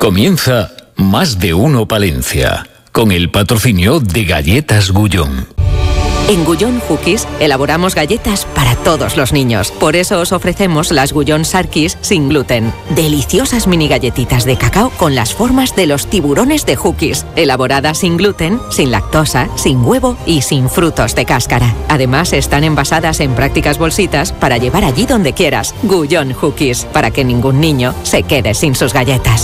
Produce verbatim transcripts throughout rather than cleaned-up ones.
Comienza Más de Uno Palencia, con el patrocinio de Galletas Gullón. En Gullón Hookies elaboramos galletas para todos los niños. Por eso os ofrecemos las Gullón Sarkis sin gluten. Deliciosas mini galletitas de cacao con las formas de los tiburones de Hookies. Elaboradas sin gluten, sin lactosa, sin huevo y sin frutos de cáscara. Además, están envasadas en prácticas bolsitas para llevar allí donde quieras. Gullón Hookies, para que ningún niño se quede sin sus galletas.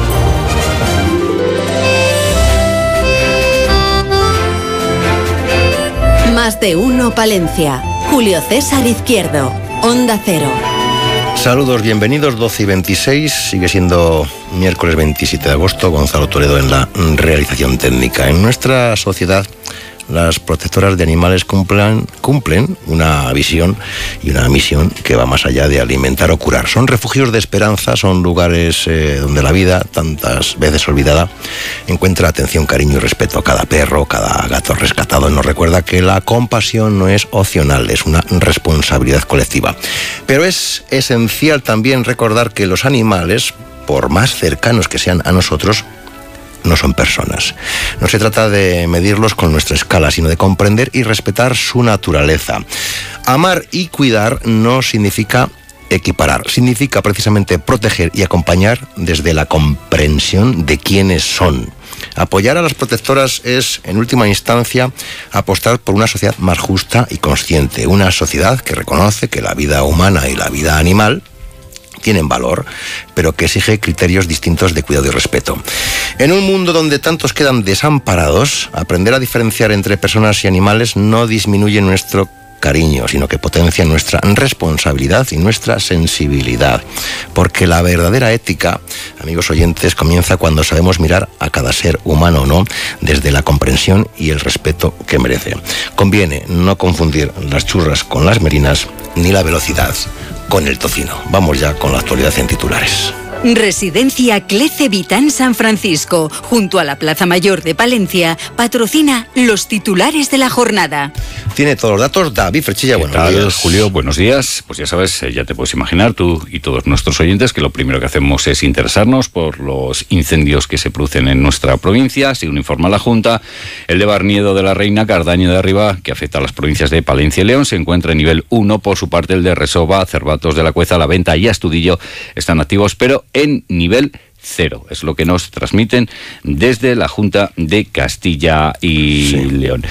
Más de Uno Palencia. Julio César Izquierdo, Onda Cero. Saludos, bienvenidos, doce y veintiséis, sigue siendo miércoles veintisiete de agosto, Gonzalo Toledo en la realización técnica. En nuestra sociedad, las protectoras de animales cumplen, cumplen una visión y una misión que va más allá de alimentar o curar. Son refugios de esperanza, son lugares eh, donde la vida, tantas veces olvidada, encuentra atención, cariño y respeto a cada perro, cada gato rescatado. Nos recuerda que la compasión no es opcional, es una responsabilidad colectiva. Pero es esencial también recordar que los animales, por más cercanos que sean a nosotros, no son personas. No se trata de medirlos con nuestra escala, sino de comprender y respetar su naturaleza. Amar y cuidar no significa equiparar, significa precisamente proteger y acompañar desde la comprensión de quiénes son. Apoyar a las protectoras es, en última instancia, apostar por una sociedad más justa y consciente, una sociedad que reconoce que la vida humana y la vida animal tienen valor, pero que exige criterios distintos de cuidado y respeto. En un mundo donde tantos quedan desamparados, aprender a diferenciar entre personas y animales no disminuye nuestro cariño, sino que potencia nuestra responsabilidad y nuestra sensibilidad. Porque la verdadera ética, amigos oyentes, comienza cuando sabemos mirar a cada ser humano, ¿no?, desde la comprensión y el respeto que merece. Conviene no confundir las churras con las merinas, ni la velocidad con el tocino. Vamos ya con la actualidad en titulares. Residencia Clece Vitán San Francisco, junto a la Plaza Mayor de Palencia, patrocina los titulares de la jornada. Tiene todos los datos David Frechilla. ¿Qué Buenos tal, días, Julio? Buenos días. Pues ya sabes, ya te puedes imaginar, tú y todos nuestros oyentes, que lo primero que hacemos es interesarnos por los incendios que se producen en nuestra provincia. Según informa la Junta, el de Barniedo de la Reina, Cardaño de Arriba, que afecta a las provincias de Palencia y León, se encuentra en nivel uno. Por su parte, el de Resova, Cervatos de la Cueza, La Venta y Astudillo están activos, pero en nivel cero. Es lo que nos transmiten desde la Junta de Castilla y sí. León.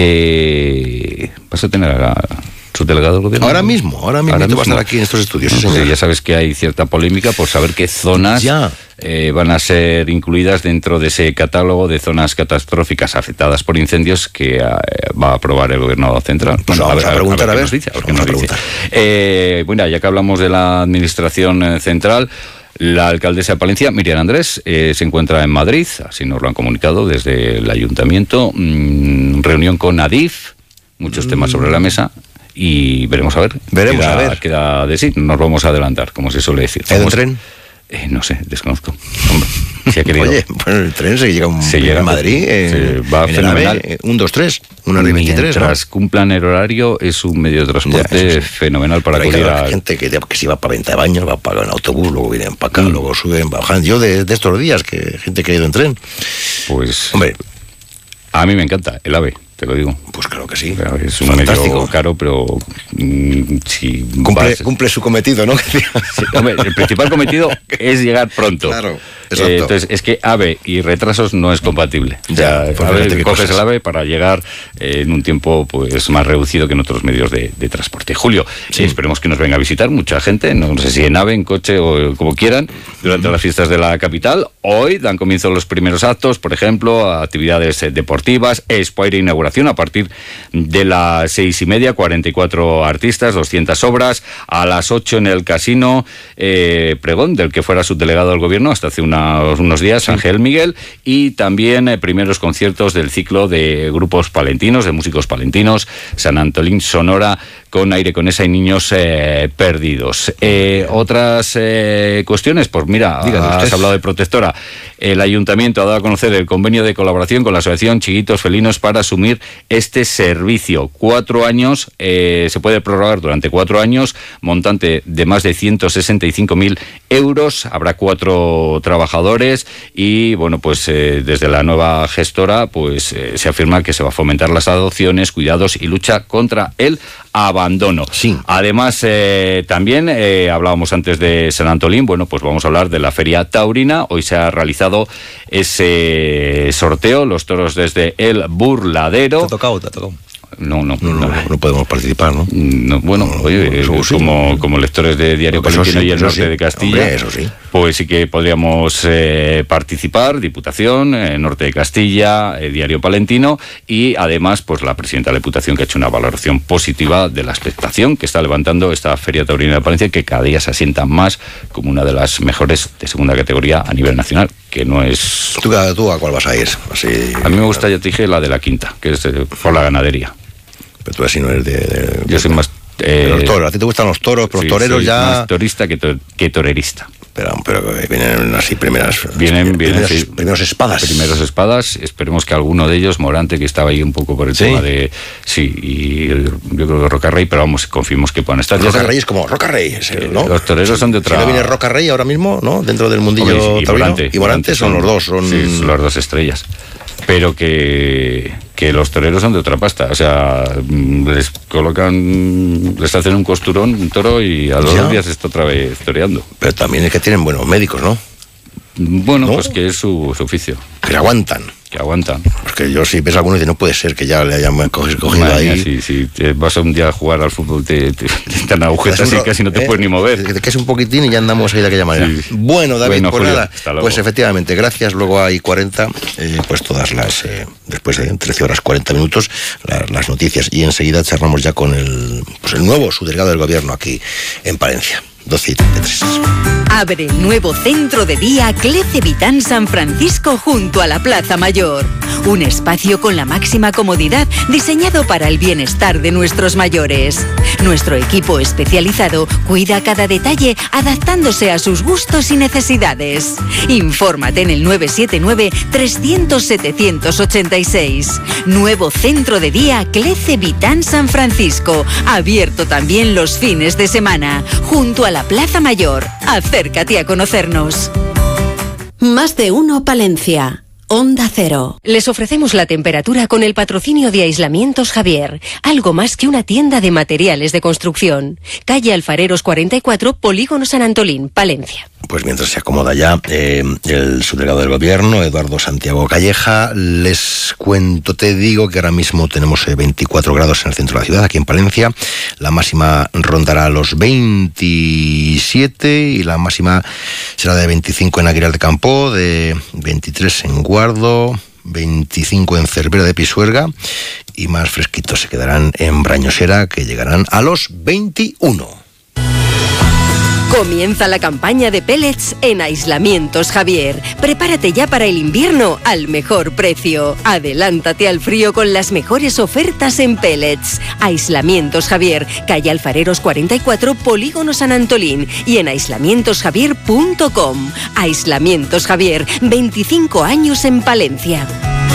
Eh, ¿Vas a tener a su delegado del gobierno? Ahora mismo, ahora mismo, ahora mismo va a estar aquí en estos estudios. No, sí, pues ya sabes que hay cierta polémica por saber qué zonas ya. eh, van a ser incluidas dentro de ese catálogo de zonas catastróficas afectadas por incendios que eh, va a aprobar el gobierno central. Pues bueno, vamos a, ver, a preguntar a ver. A ver, qué nos dice, a ver qué nos dice. Eh, bueno, ya que hablamos de la administración central, la alcaldesa de Palencia, Miriam Andrés, eh, se encuentra en Madrid, así nos lo han comunicado desde el ayuntamiento. Mm, reunión con Adif, muchos mm. temas sobre la mesa. Y veremos a ver. Veremos queda, a ver. Queda de sí, nos vamos a adelantar, como se suele decir. ¿Hay un tren? Eh, no sé, desconozco. Hombre, si ha querido. Oye, bueno, el tren se llega, un, se llega a Madrid, eh, se va en fenomenal. AVE, un, dos, tres, una hora y veintitrés. Mientras ¿no? cumplan el horario, es un medio de transporte ya, sí. fenomenal para Pero acudir hay a... gente que, que si va para venta de baños, va para en autobús, luego vienen para acá, mm. luego suben, bajan. Yo de, de estos días, que gente que ha ido en tren. Pues... Hombre, a mí me encanta el AVE, te lo digo. Pues claro que sí. Es un fantástico. Medio caro, pero mm, si cumple, vas... cumple su cometido, ¿no? Sí, hombre, el principal cometido es llegar pronto. Claro, exacto. Eh, entonces, es que AVE y retrasos no es compatible. Ya, o sea, AVE, coges el AVE para llegar eh, en un tiempo pues más reducido que en otros medios de, de transporte. Julio, sí. eh, esperemos que nos venga a visitar mucha gente, no, no sé si en AVE, en coche o como quieran, durante las fiestas de la capital. Hoy dan comienzo los primeros actos, por ejemplo, actividades eh, deportivas, expo de inauguración a partir de las seis y media, cuarenta y cuatro artistas, doscientas obras. A las ocho en el casino, eh, pregón del que fuera subdelegado del gobierno hasta hace unos, unos días, Ángel Miguel, y también eh, primeros conciertos del ciclo de grupos palentinos, de músicos palentinos, San Antolín Sonora con Aire con esa y Niños eh, Perdidos. Eh, otras eh, cuestiones, pues mira, Dígame has usted. hablado de protectora. El Ayuntamiento ha dado a conocer el convenio de colaboración con la Asociación Chiquitos Felinos para asumir este servicio. Cuatro años, eh, se puede prorrogar durante cuatro años, montante de más de ciento sesenta y cinco mil euros. Habrá cuatro trabajadores y, bueno, pues eh, desde la nueva gestora, pues eh, se afirma que se va a fomentar las adopciones, cuidados y lucha contra el abandono. Sí. Además, eh, también eh, hablábamos antes de San Antolín, bueno, pues vamos a hablar de la Feria Taurina. Hoy se ha realizado ese sorteo, los toros desde el Burladero. ¿Te ha tocado? ¿Te ha tocado? No, no, No, no, no, no podemos participar, ¿no? No, bueno, No, oye, eso eh, sí. como, como lectores de Diario Eso Palentino sí, y el eso norte sí. de Castilla, Hombre, eso sí. pues sí que podríamos eh, participar, Diputación, eh, Norte de Castilla, eh, Diario Palentino, y además pues la presidenta de la Diputación, que ha hecho una valoración positiva de la expectación que está levantando esta Feria Taurina de Palencia, que cada día se asienta más como una de las mejores de segunda categoría a nivel nacional, que no es... ¿Tú, tú a cuál vas a ir? Así, A mí me gusta, ya te dije, la de la quinta, que es eh, por la ganadería. Pero tú así no eres de... de- Yo soy más... de eh, los toros. A ti te gustan los toros, pero los sí, toreros soy ya... más torista que, to- que torerista. Pero, pero vienen así primeras... Vienen, vienen, primeros, sí. primeros espadas. Primeros espadas. Esperemos que alguno de ellos, Morante, que estaba ahí un poco por el ¿Sí? tema de... Sí, y el- yo creo que Rocarrey, pero vamos, confiemos que puedan estar. Ya Roca sabes, Rey es como Roca Rey, es el, eh, ¿no? los toreros son de otra- Si no viene Roca Rey ahora mismo, ¿no? Dentro del mundillo hombre, y taurino. Morante, y Morante son los dos. Son... Sí, son las dos estrellas. Pero que, que los toreros son de otra pasta. O sea, mm, les colocan, les hacen un costurón, un toro, y a los Ya. dos días está otra vez toreando. Pero también es que tienen buenos médicos, ¿no? Bueno, ¿No? pues que es su, su oficio, Que le aguantan. que aguantan. Porque yo si ves a alguno y dice, no puede ser que ya le hayan cogido, cogido Madre ahí. mía, si, si te vas a un día a jugar al fútbol, te, te, te están agujetas Es un y ro- casi no te ¿eh? puedes ni mover. Que que es un poquitín y ya andamos ahí de aquella manera. Sí. Bueno, David, Bueno, pues Julio, nada, hasta luego. pues efectivamente, gracias. Luego hay cuarenta, eh, pues todas las, eh, después de trece horas cuarenta minutos, la- las noticias. Y enseguida charlamos ya con el, pues el nuevo subdelegado del gobierno aquí en Palencia. doce y treinta y tres. Abre el nuevo centro de día Clece Vitán San Francisco junto a la Plaza Mayor. Un espacio con la máxima comodidad diseñado para el bienestar de nuestros mayores. Nuestro equipo especializado cuida cada detalle adaptándose a sus gustos y necesidades. Infórmate en el nueve siete nueve, trescientos, setecientos ochenta y seis. Nuevo centro de día Clece Vitán San Francisco. Abierto también los fines de semana. Junto a la Plaza Mayor. Acércate a conocernos. Más de uno Palencia. Onda Cero. Les ofrecemos la temperatura con el patrocinio de Aislamientos Javier, algo más que una tienda de materiales de construcción. Calle Alfareros cuarenta y cuatro, Polígono San Antolín, Palencia. Pues mientras se acomoda ya eh, el subdelegado del gobierno, Eduardo Santiago Calleja, les cuento, te digo que ahora mismo tenemos eh, veinticuatro grados en el centro de la ciudad, aquí en Palencia. La máxima rondará los veintisiete y la máxima será de veinticinco en Aguilar de Campoo, de veintitrés en Guardo, veinticinco en Cervera de Pisuerga y más fresquitos se quedarán en Brañosera, que llegarán a los veintiuno. Comienza la campaña de pellets en Aislamientos Javier. Prepárate ya para el invierno al mejor precio. Adelántate al frío con las mejores ofertas en pellets. Aislamientos Javier, calle Alfareros cuarenta y cuatro, Polígono San Antolín y en aislamientos javier punto com. Aislamientos Javier, veinticinco años en Palencia.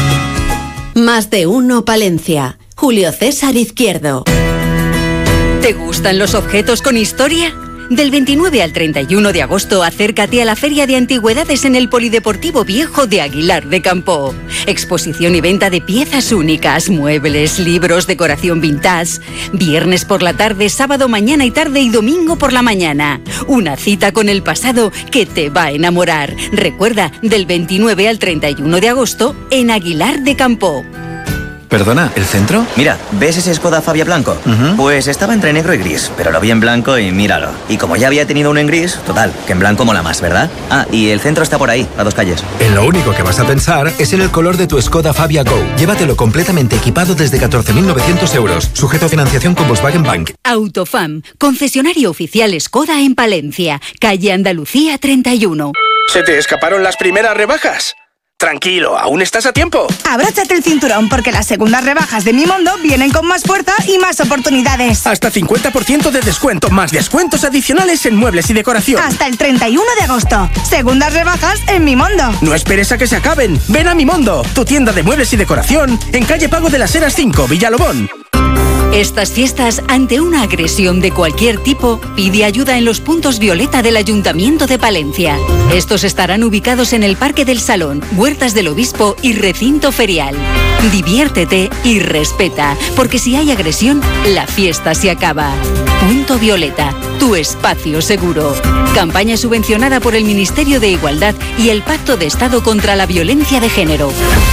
Más de uno Palencia. Julio César Izquierdo. ¿Te gustan los objetos con historia? Del veintinueve al treinta y uno de agosto, acércate a la Feria de Antigüedades en el Polideportivo Viejo de Aguilar de Campoo. Exposición y venta de piezas únicas, muebles, libros, decoración vintage. Viernes por la tarde, sábado mañana y tarde y domingo por la mañana. Una cita con el pasado que te va a enamorar. Recuerda, del veintinueve al treinta y uno de agosto en Aguilar de Campoo. Perdona, ¿el centro? Mira, ¿ves ese Skoda Fabia blanco? Ujú. Pues estaba entre negro y gris, pero lo vi en blanco y míralo. Y como ya había tenido uno en gris, total, que en blanco mola más, ¿verdad? Ah, y el centro está por ahí, a dos calles. En lo único que vas a pensar es en el color de tu Skoda Fabia Go. Llévatelo completamente equipado desde catorce mil novecientos euros. Sujeto a financiación con Volkswagen Bank. Autofam, concesionario oficial Skoda en Palencia, calle Andalucía treinta y uno. ¿Se te escaparon las primeras rebajas? Tranquilo, aún estás a tiempo. Abróchate el cinturón porque las segundas rebajas de Mimondo vienen con más fuerza y más oportunidades. Hasta cincuenta por ciento de descuento, más descuentos adicionales en muebles y decoración. Hasta el treinta y uno de agosto. Segundas rebajas en Mimondo. No esperes a que se acaben. Ven a Mimondo, tu tienda de muebles y decoración, en calle Pago de las Heras cinco, Villalobón. Estas fiestas, ante una agresión de cualquier tipo, pide ayuda en los puntos violeta del Ayuntamiento de Palencia. Estos estarán ubicados en el Parque del Salón, Huertas del Obispo y Recinto Ferial. Diviértete y respeta, porque si hay agresión, la fiesta se acaba. Punto Violeta, tu espacio seguro. Campaña subvencionada por el Ministerio de Igualdad y el Pacto de Estado contra la Violencia de Género.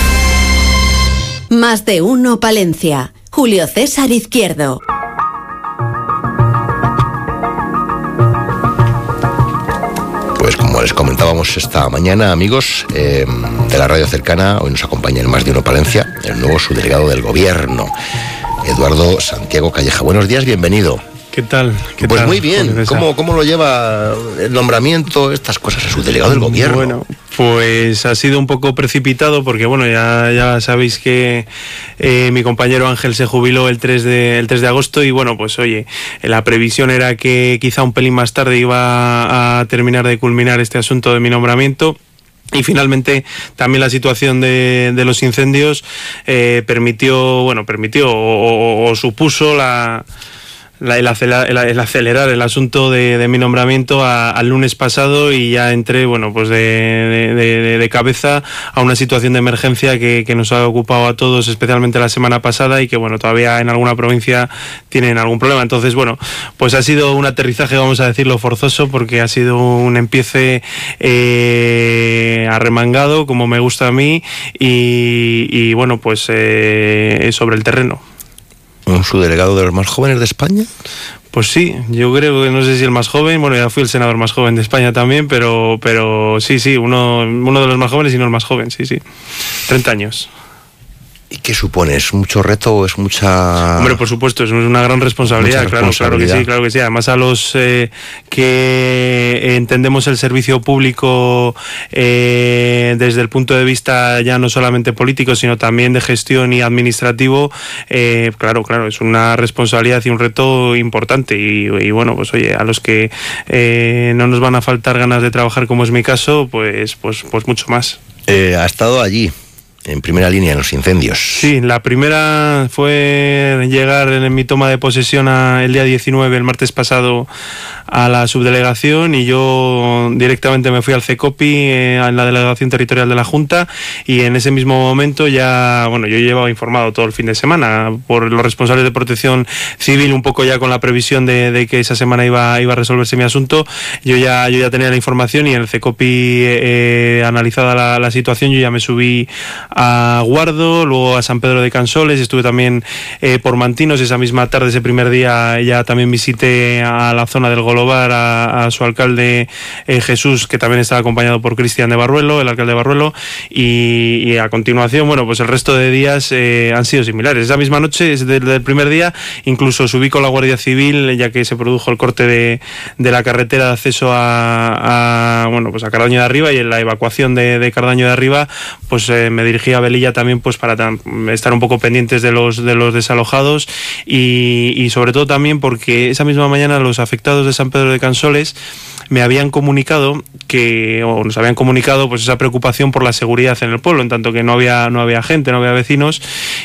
Más de uno Palencia. Julio César Izquierdo. Pues como les comentábamos esta mañana, amigos eh, de la radio cercana, hoy nos acompaña en Más de uno Palencia el nuevo subdelegado del Gobierno, Eduardo Santiago Calleja. Buenos días, bienvenido. ¿Qué tal? ¿Qué pues tal? Muy bien. ¿Cómo, ¿Cómo lo lleva el nombramiento, estas cosas, el subdelegado del Gobierno? Bueno, pues ha sido un poco precipitado porque, bueno, ya, ya sabéis que eh, mi compañero Ángel se jubiló el tres de, el tres de agosto y, bueno, pues oye, la previsión era que quizá un pelín más tarde iba a terminar de culminar este asunto de mi nombramiento. Y finalmente también la situación de, de los incendios eh, permitió, bueno, permitió o, o, o supuso la... La, el, acelerar, el, el acelerar el asunto de, de mi nombramiento a, al lunes pasado y ya entré, bueno, pues de, de, de, de cabeza a una situación de emergencia que, que nos ha ocupado a todos, especialmente la semana pasada, y que, bueno, todavía en alguna provincia tienen algún problema. Entonces, bueno, pues ha sido un aterrizaje, vamos a decirlo, forzoso, porque ha sido un empiece eh, arremangado, como me gusta a mí, y, y bueno, pues eh, sobre el terreno. ¿Un subdelegado de los más jóvenes de España? Pues sí, yo creo que no sé si el más joven, bueno, ya fui el senador más joven de España también, pero pero sí, sí, uno, uno de los más jóvenes y no el más joven, sí, sí, treinta años. ¿Y qué supone? ¿Es mucho reto o es mucha...? Hombre, por supuesto, es una gran responsabilidad, claro, responsabilidad. claro que sí, claro que sí. Además, a los eh, que entendemos el servicio público eh, desde el punto de vista ya no solamente político, sino también de gestión y administrativo, eh, claro, claro, es una responsabilidad y un reto importante. Y, y bueno, pues oye, a los que eh, no nos van a faltar ganas de trabajar, como es mi caso, pues, pues, pues mucho más. Eh, ha estado allí, en primera línea, en los incendios. Sí, la primera fue llegar en mi toma de posesión a, el día diecinueve, el martes pasado, a la subdelegación, y yo directamente me fui al CECOPI, eh, en la delegación territorial de la Junta, y en ese mismo momento ya, bueno, yo llevaba informado todo el fin de semana por los responsables de protección civil, un poco ya con la previsión de, de que esa semana iba, iba a resolverse mi asunto. Yo ya, yo ya tenía la información y en el CECOPI, eh, analizada la, la situación, yo ya me subí a Guardo, luego a San Pedro de Cansoles, estuve también eh, por Mantinos. Esa misma tarde, ese primer día, ya también visité a la zona del Golobar a, a su alcalde eh, Jesús, que también estaba acompañado por Cristian de Barruelo, el alcalde de Barruelo, y, y a continuación, bueno, pues el resto de días eh, han sido similares. Esa misma noche, desde el primer día, incluso subí con la Guardia Civil, ya que se produjo el corte de, de la carretera de acceso a, a, bueno, pues a Cardaño de Arriba, y en la evacuación de, de Cardaño de Arriba, pues eh, me dirigí a Velilla también, pues para estar un poco pendientes de los de los desalojados, y, y sobre todo también porque esa misma mañana los afectados de San Pedro de Cansoles me habían comunicado que, o nos habían comunicado, pues esa preocupación por la seguridad en el pueblo, en tanto que no había no había gente, no había vecinos,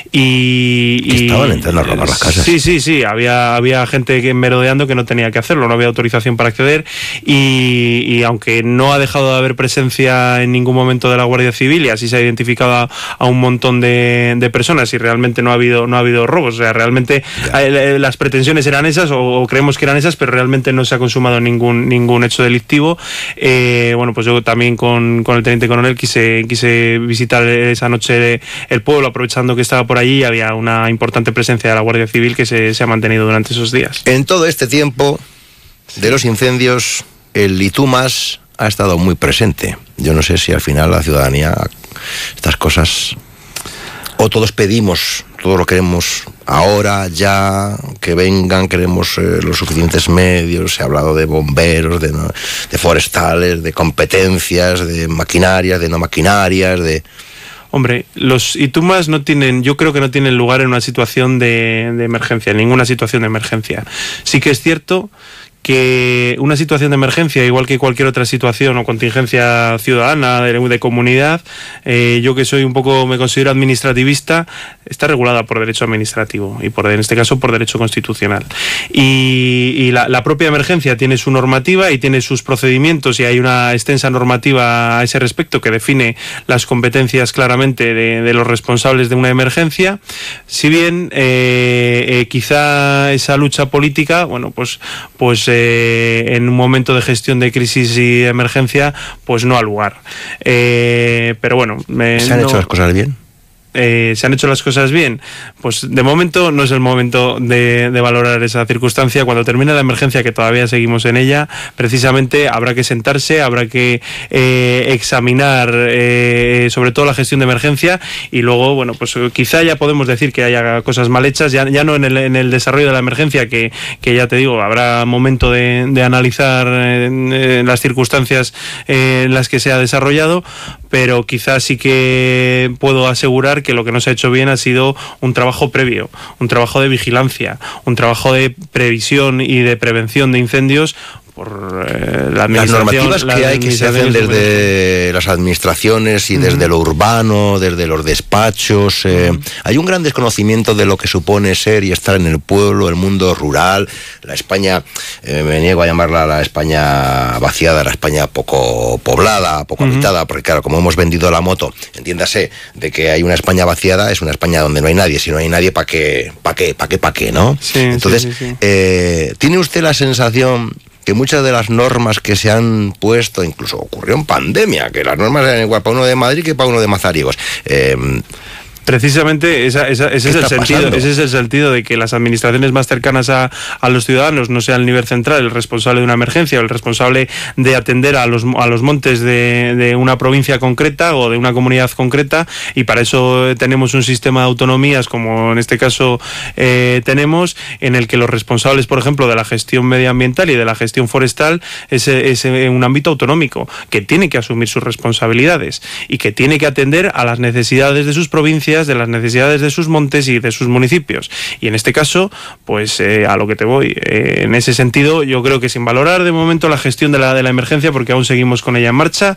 y, y estaban entrando a robar las casas. Sí, sí, sí, había había gente que merodeando que no tenía que hacerlo, no había autorización para acceder, y, y aunque no ha dejado de haber presencia en ningún momento de la Guardia Civil, y así se ha identificado a, a un montón de, de personas, y realmente no ha habido no ha habido robos, o sea, realmente eh, las pretensiones eran esas, o, o creemos que eran esas, pero realmente no se ha consumado ningún ningún hecho delictivo. Eh, bueno, pues yo también con, con el teniente coronel quise quise visitar esa noche el pueblo, aprovechando que estaba por allí, y había una importante presencia de la Guardia Civil que se, se ha mantenido durante esos días. En todo este tiempo de los incendios, el Itumas ha estado muy presente. Yo no sé si al final la ciudadanía estas cosas o todos pedimos, todos lo queremos ahora, ya, que vengan, queremos eh, los suficientes medios, se ha hablado de bomberos, de, no, de forestales, de competencias, de maquinarias, de no maquinarias, de... Hombre, los ITUMAS no tienen, yo creo que no tienen lugar en una situación de, de emergencia, en ninguna situación de emergencia. Sí que es cierto que una situación de emergencia, igual que cualquier otra situación o contingencia ciudadana, de, de comunidad, eh, yo que soy un poco, me considero administrativista, está regulada por derecho administrativo y por, en este caso por derecho constitucional. Y, y la, la propia emergencia tiene su normativa y tiene sus procedimientos, y hay una extensa normativa a ese respecto que define las competencias claramente de, de los responsables de una emergencia. Si bien eh, eh, quizá esa lucha política, bueno, pues, pues Eh, en un momento de gestión de crisis y emergencia, pues no ha lugar. Eh, pero bueno... Me, ¿Se han no, hecho las cosas bien? Eh, ¿Se han hecho las cosas bien? Pues de momento no es el momento de, de valorar esa circunstancia. Cuando termine la emergencia, que todavía seguimos en ella, precisamente habrá que sentarse, habrá que eh, examinar eh, sobre todo la gestión de emergencia, y luego, bueno, pues quizá ya podemos decir que haya cosas mal hechas, ya, ya no en el, en el desarrollo de la emergencia, que, que ya te digo, habrá momento de, de analizar eh, las circunstancias eh, en las que se ha desarrollado, pero quizás sí que puedo asegurar que lo que no se ha hecho bien ha sido un trabajo previo, un trabajo de vigilancia, un trabajo de previsión y de prevención de incendios por eh, la administración. Las normativas que hay, que se hacen desde las administraciones y desde uh-huh. lo urbano, desde los despachos, eh, uh-huh. hay un gran desconocimiento de lo que supone ser y estar en el pueblo, el mundo rural, la España, eh, me niego a llamarla la España vaciada, la España poco poblada, poco uh-huh. habitada, porque claro, como hemos vendido la moto, entiéndase, de que hay una España vaciada, es una España donde no hay nadie. Si no hay nadie, ¿para qué? ¿Para qué? ¿Para qué? ¿Para qué? ¿No? Sí, entonces, sí, sí, sí. Eh, ¿tiene usted la sensación que muchas de las normas que se han puesto, incluso ocurrió en pandemia, que las normas eran igual para uno de Madrid que para uno de Mazariegos? Eh, Precisamente esa, esa, ese, es el sentido, ese es el sentido de que las administraciones más cercanas a, a los ciudadanos no sea el nivel central el responsable de una emergencia o el responsable de atender a los, a los montes de, de una provincia concreta o de una comunidad concreta, y para eso tenemos un sistema de autonomías, como en este caso eh, tenemos, en el que los responsables, por ejemplo, de la gestión medioambiental y de la gestión forestal es, es un ámbito autonómico que tiene que asumir sus responsabilidades y que tiene que atender a las necesidades de sus provincias, de las necesidades de sus montes y de sus municipios. Y en este caso, pues eh, a lo que te voy, eh, en ese sentido, yo creo que sin valorar de momento la gestión de la, de la emergencia, porque aún seguimos con ella en marcha,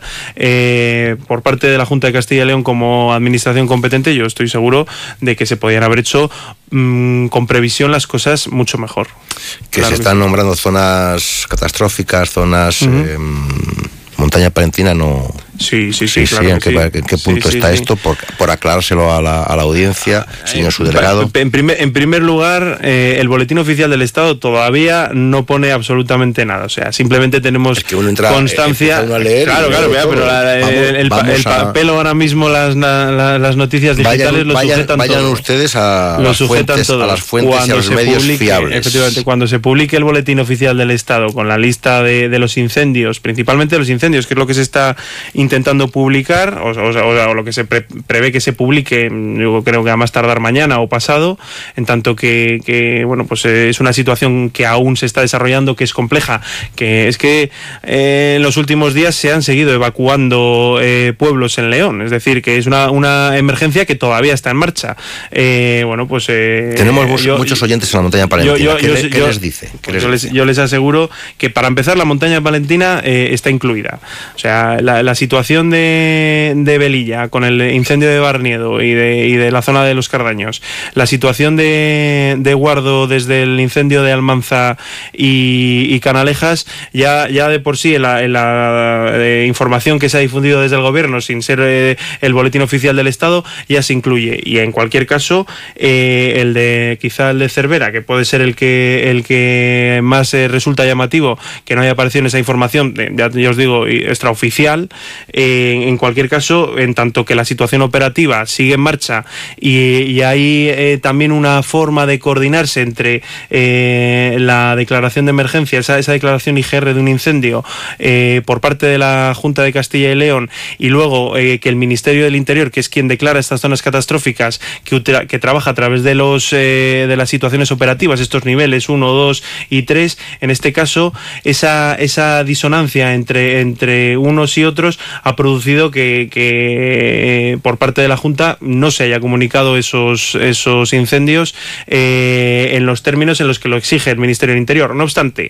eh, por parte de la Junta de Castilla y León como administración competente, yo estoy seguro de que se podían haber hecho mmm, con previsión las cosas mucho mejor. Que claro se están nombrando zonas catastróficas, zonas... Uh-huh. eh, Montaña Palentina no... Sí, sí, sí, sí, claro sí, ¿en, que qué, sí. ¿en qué punto sí, está sí, esto? sí. Por, por aclarárselo a la, a la audiencia, ah, señor subdelegado. En primer, en primer lugar, eh, el Boletín Oficial del Estado todavía no pone absolutamente nada. O sea, simplemente tenemos es que uno entra, constancia... Eh, uno a leer claro, claro, claro, pero la, vamos, el, el, el papel ahora mismo, las, la, las noticias digitales vayan, lo vayan, sujetan vayan todo. ustedes a, lo las fuentes, todo. a las fuentes cuando y a los medios publique, fiables. Efectivamente, cuando se publique el Boletín Oficial del Estado con la lista de, de los incendios, principalmente los incendios, que es lo que se está intentando publicar, O, o, o lo que se pre, prevé que se publique, yo creo que a más tardar mañana o pasado, en tanto que, que bueno, pues eh, es una situación que aún se está desarrollando, que es compleja, que es que eh, en los últimos días se han seguido evacuando eh, pueblos en León, es decir, que es una, una emergencia que todavía está en marcha. Eh, bueno, pues eh, tenemos yo, muchos oyentes en la Montaña Palentina. Yo, yo, ¿Qué, yo, le, ¿qué yo, les dice? ¿Qué les yo, dice? Les, yo les aseguro que para empezar la Montaña Palentina eh, está incluida. O sea, la, la situación de de Velilla con el incendio de Barniedo y de, y de la zona de los Cardaños, la situación de, de Guardo desde el incendio de Almanza y, y Canalejas, ya, ya de por sí en la, en la eh, información que se ha difundido desde el gobierno, sin ser eh, el Boletín Oficial del Estado, ya se incluye. Y en cualquier caso, eh, el de quizá el de Cervera, que puede ser el que el que más eh, resulta llamativo, que no haya aparecido en esa información, ya, ya os digo, extraoficial, Eh, en cualquier caso, en tanto que la situación operativa sigue en marcha y, y hay eh, también una forma de coordinarse entre eh, la declaración de emergencia, esa, esa declaración I G R de un incendio eh, por parte de la Junta de Castilla y León, y luego eh, que el Ministerio del Interior, que es quien declara estas zonas catastróficas, que, que trabaja a través de los eh, de las situaciones operativas, estos niveles uno, dos y tres, en este caso esa, esa disonancia entre, entre unos y otros ha producido que, que eh, por parte de la Junta no se haya comunicado esos, esos incendios eh, en los términos en los que lo exige el Ministerio del Interior. No obstante,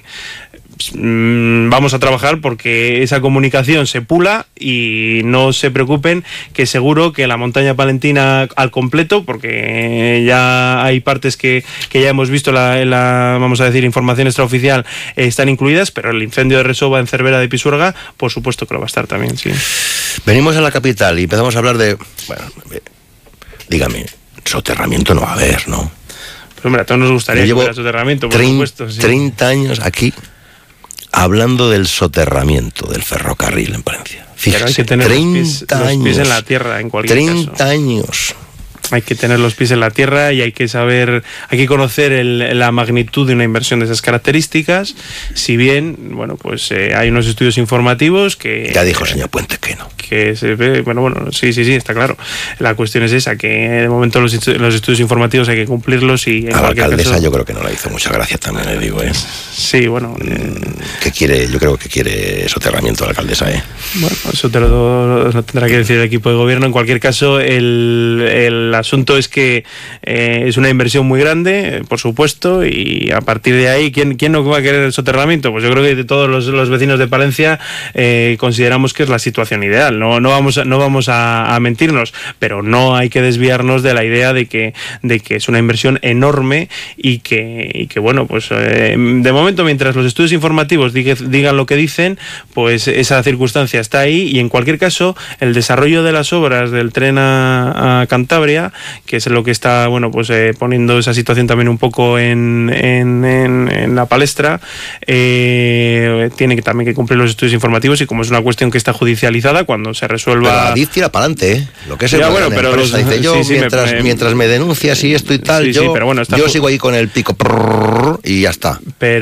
vamos a trabajar porque esa comunicación se pula y no se preocupen, que seguro que la montaña palentina al completo, porque ya hay partes que, que ya hemos visto la, en la, vamos a decir, información extraoficial, eh, están incluidas, pero el incendio de Resova en Cervera de Pisuerga, por supuesto que lo va a estar también, sí. Venimos a la capital y empezamos a hablar de, bueno, dígame, soterramiento no va a haber, ¿no? Pues hombre, a todos nos gustaría que hubiera soterramiento, por supuesto. Sí. treinta años aquí hablando del soterramiento del ferrocarril en Palencia. Fíjese, pero hay que tener treinta los pies, años, los pies en la tierra en cualquier treinta caso. años. Hay que tener los pies en la tierra y hay que saber, hay que conocer el, la magnitud de una inversión de esas características. Si bien, bueno, pues eh, hay unos estudios informativos que... Ya dijo el señor Puente que no. Que se ve, bueno, bueno, sí, sí, sí, está claro. La cuestión es esa, que de momento los, los estudios informativos hay que cumplirlos y... En a la alcaldesa caso, yo creo que no le hizo mucha gracia también, le digo, ¿eh? Sí, bueno... Eh, que quiere, yo creo que quiere soterramiento a la alcaldesa, ¿eh? Bueno, eso te lo, lo tendrá que decir el equipo de gobierno. En cualquier caso, el... el El asunto es que eh, es una inversión muy grande, eh, por supuesto, y a partir de ahí, ¿quién, quién no va a querer el soterramiento? Pues yo creo que todos los, los vecinos de Palencia eh, consideramos que es la situación ideal. No, no vamos, a, no vamos a, a mentirnos, pero no hay que desviarnos de la idea de que, de que es una inversión enorme y que, y que bueno, pues eh, de momento, mientras los estudios informativos digan, digan lo que dicen, pues esa circunstancia está ahí, y en cualquier caso, el desarrollo de las obras del tren a, a Cantabria, que es lo que está, bueno, pues eh, poniendo esa situación también un poco en, en, en, en la palestra, eh, tiene que también que cumplir los estudios informativos, y como es una cuestión que está judicializada, cuando se resuelva... Pero la D I F tira para adelante, ¿eh? Lo que es el ya, bueno, pero empresa, los, dice yo, sí, sí, mientras, me, mientras me denuncias y esto y tal, sí, yo, sí, pero bueno, yo sigo ahí con el pico prrr, y ya está.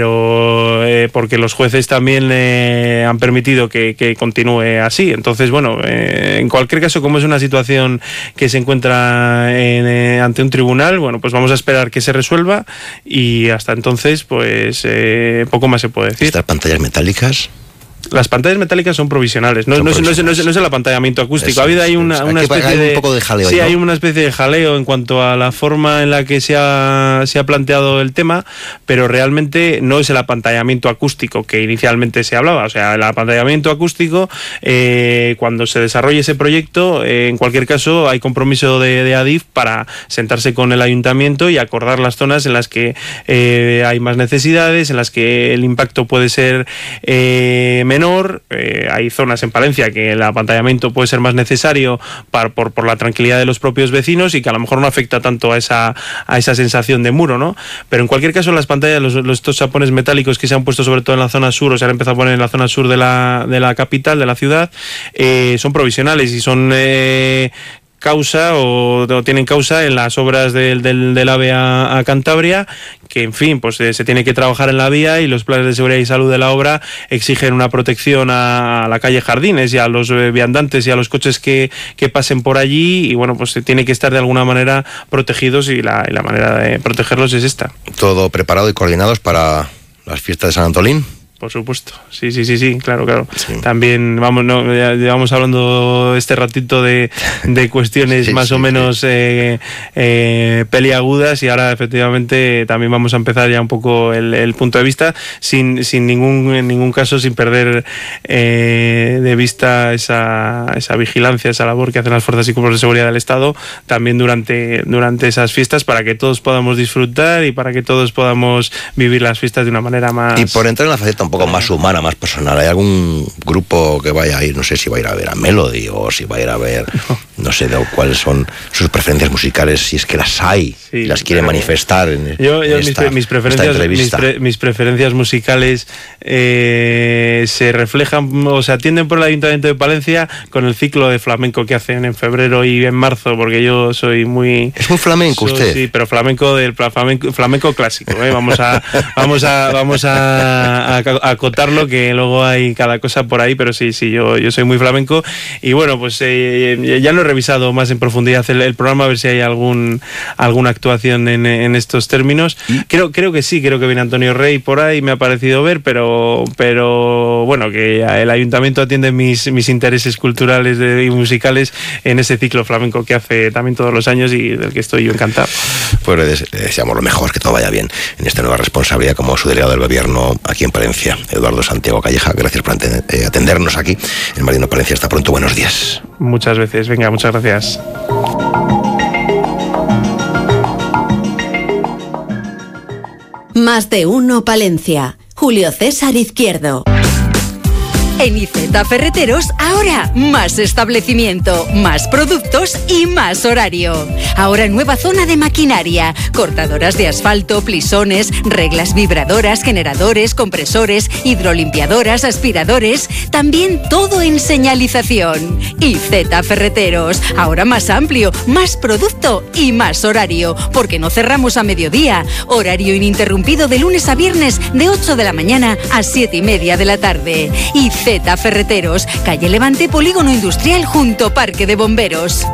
Pero eh, porque los jueces también eh, han permitido que, que continúe así. Entonces, bueno, eh, en cualquier caso, como es una situación que se encuentra en, eh, ante un tribunal, bueno, pues vamos a esperar que se resuelva, y hasta entonces, pues eh, poco más se puede decir. ¿Estas pantallas metálicas? Las pantallas metálicas son provisionales, no, son no, provisionales. No, es, no, es, no es el apantallamiento acústico. Eso, ha habido ahí una, una especie hay de, un poco de jaleo. Sí, ¿no? hay una especie de jaleo en cuanto a la forma en la que se ha, se ha planteado el tema, pero realmente no es el apantallamiento acústico que inicialmente se hablaba. O sea, el apantallamiento acústico, eh, cuando se desarrolle ese proyecto, eh, en cualquier caso hay compromiso de, de ADIF para sentarse con el ayuntamiento y acordar las zonas en las que eh, hay más necesidades, en las que el impacto puede ser eh, menor. Eh, hay zonas en Palencia que el apantallamiento puede ser más necesario para, por, por la tranquilidad de los propios vecinos, y que a lo mejor no afecta tanto a esa, a esa sensación de muro, ¿no? Pero en cualquier caso, las pantallas, los, los estos chapones metálicos que se han puesto sobre todo en la zona sur, o se han empezado a poner en la zona sur de la, de la capital, de la ciudad, eh, son provisionales y son... Eh, causa o, o tienen causa en las obras del, del, del AVE a, a Cantabria, que en fin, pues eh, se tiene que trabajar en la vía, y los planes de seguridad y salud de la obra exigen una protección a, a la calle Jardines y a los eh, viandantes y a los coches que, que pasen por allí, y bueno, pues se tiene que estar de alguna manera protegidos, y la, y la manera de protegerlos es esta. ¿Todo preparado y coordinados para las fiestas de San Antolín? Por supuesto, sí, sí, sí, sí, claro, claro. Sí. También vamos, no, ya llevamos hablando este ratito de, de cuestiones sí, más sí, o menos sí. eh, eh, peliagudas, y ahora efectivamente también vamos a empezar ya un poco el, el punto de vista, sin, sin ningún, en ningún caso sin perder eh, de vista esa, esa vigilancia, esa labor que hacen las fuerzas y cuerpos de seguridad del Estado también durante, durante esas fiestas, para que todos podamos disfrutar y para que todos podamos vivir las fiestas de una manera más... Y por entrar en la faceta un poco más humana, más personal, ¿hay algún grupo que vaya a ir, no sé si va a ir a ver a Melody o si va a ir a ver No sé de cuáles son sus preferencias musicales, si es que las hay, sí, las quiere manifestar en, yo, yo en esta, mis, mis preferencias, mis, pre, mis preferencias musicales eh, se reflejan, o sea, atienden por el Ayuntamiento de Palencia con el ciclo de flamenco que hacen en febrero y en marzo, porque yo soy muy... ¿Es muy flamenco soy, usted? Sí, pero flamenco del flamenco, flamenco clásico, ¿eh? Vamos a vamos a vamos a, a, a acotarlo, que luego hay cada cosa por ahí, pero sí, sí, yo, yo soy muy flamenco. Y bueno, pues eh, ya no he revisado más en profundidad el, el programa, a ver si hay algún alguna actuación en, en estos términos. Creo creo que sí, creo que viene Antonio Rey por ahí, me ha parecido ver, pero pero bueno, que el Ayuntamiento atiende mis, mis intereses culturales de, y musicales en ese ciclo flamenco que hace también todos los años y del que estoy yo encantado. Pues le deseamos lo mejor, que todo vaya bien en esta nueva responsabilidad como su delegado del gobierno aquí en Palencia. Eduardo Santiago Calleja, gracias por atendernos aquí en Marino Palencia. Hasta pronto, buenos días. Muchas veces, venga, muchas gracias. Más de uno Palencia. Julio César Izquierdo. En I Z Ferreteros, ahora más establecimiento, más productos y más horario. Ahora nueva zona de maquinaria, cortadoras de asfalto, plisones, reglas vibradoras, generadores, compresores, hidrolimpiadoras, aspiradores, también todo en señalización. I Z Ferreteros, ahora más amplio, más producto y más horario, porque no cerramos a mediodía. Horario ininterrumpido de lunes a viernes de ocho de la mañana a siete y media de la tarde. I Z Ferreteros, calle Levante, Polígono Industrial junto Parque de Bomberos.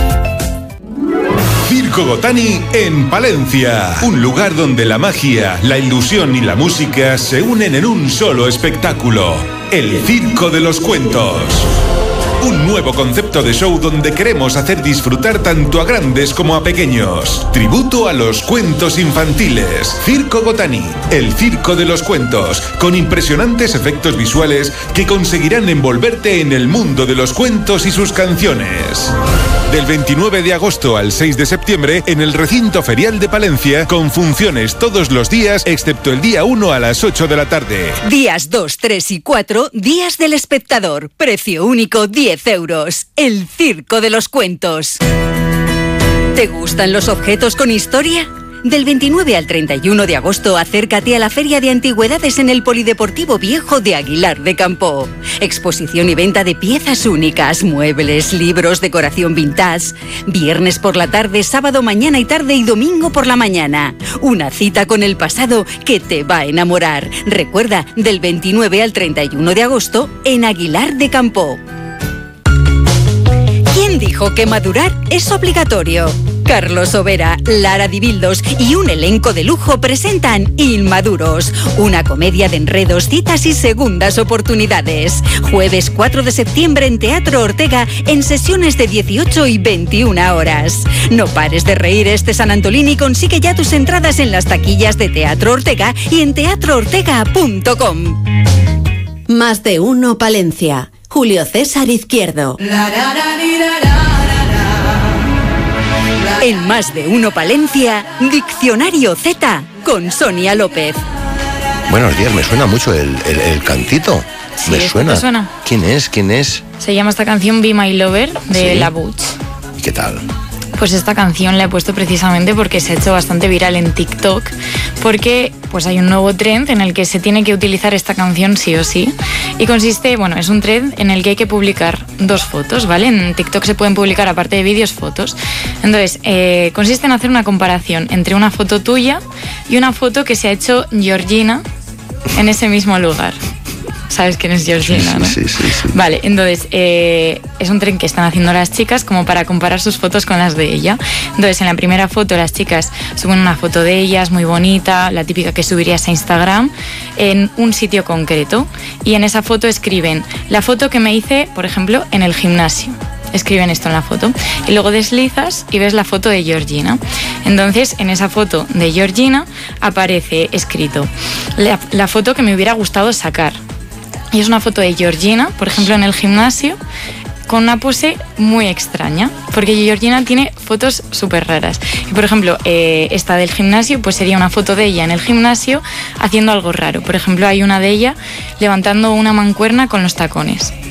Circo Gotani en Palencia, un lugar donde la magia, la ilusión y la música se unen en un solo espectáculo, el Circo de los Cuentos. Un nuevo concepto de show donde queremos hacer disfrutar tanto a grandes como a pequeños. Tributo a los cuentos infantiles. Circo Gotani, el circo de los cuentos, con impresionantes efectos visuales que conseguirán envolverte en el mundo de los cuentos y sus canciones. Del veintinueve de agosto al seis de septiembre en el recinto ferial de Palencia, con funciones todos los días excepto el día uno a las ocho de la tarde. Días dos, tres y cuatro, Días del Espectador. Precio único diez euros. El Circo de los Cuentos. ¿Te gustan los objetos con historia? Del veintinueve al treinta y uno de agosto, acércate a la Feria de Antigüedades en el Polideportivo Viejo de Aguilar de Campoo. Exposición y venta de piezas únicas, muebles, libros, decoración vintage. Viernes por la tarde, sábado mañana y tarde y domingo por la mañana. Una cita con el pasado que te va a enamorar. Recuerda, del veintinueve al treinta y uno de agosto en Aguilar de Campoo. ¿Quién dijo que madurar es obligatorio? Carlos Overa, Lara Dibildos y un elenco de lujo presentan Inmaduros, una comedia de enredos, citas y segundas oportunidades. Jueves cuatro de septiembre en Teatro Ortega, en sesiones de dieciocho y veintiuna horas. No pares de reír este San Antolín y consigue ya tus entradas en las taquillas de Teatro Ortega y en teatro ortega punto com. Más de uno Palencia. Julio César Izquierdo. En Más de uno Palencia, Diccionario Z con Sonia López. Buenos días, me suena mucho el, el, el cantito. Sí, me suena. ¿te suena? ¿Quién es? ¿Quién es? Se llama esta canción Be My Lover de ¿Sí? La Butch. ¿Y qué tal? Pues esta canción la he puesto precisamente porque se ha hecho bastante viral en TikTok, porque pues hay un nuevo trend en el que se tiene que utilizar esta canción sí o sí, y consiste, bueno, es un trend en el que hay que publicar dos fotos, ¿vale? En TikTok se pueden publicar, aparte de vídeos, fotos. Entonces, eh, consiste en hacer una comparación entre una foto tuya y una foto que se ha hecho Georgina en ese mismo lugar. ¿Sabes quién es Georgina, no? Sí, sí, sí, sí. Vale, entonces eh, es un tren que están haciendo las chicas como para comparar sus fotos con las de ella. Entonces en la primera foto las chicas suben una foto de ellas muy bonita, la típica que subirías a Instagram, en un sitio concreto, y en esa foto escriben la foto que me hice, por ejemplo, en el gimnasio. Escriben esto en la foto y luego deslizas y ves la foto de Georgina. Entonces en esa foto de Georgina aparece escrito la, la foto que me hubiera gustado sacar. Y es una foto de Georgina, por ejemplo, en el gimnasio, con una pose muy extraña, porque Georgina tiene fotos súper raras. Y, por ejemplo, eh, esta del gimnasio, pues sería una foto de ella en el gimnasio haciendo algo raro. Por ejemplo, hay una de ella levantando una mancuerna con los tacones.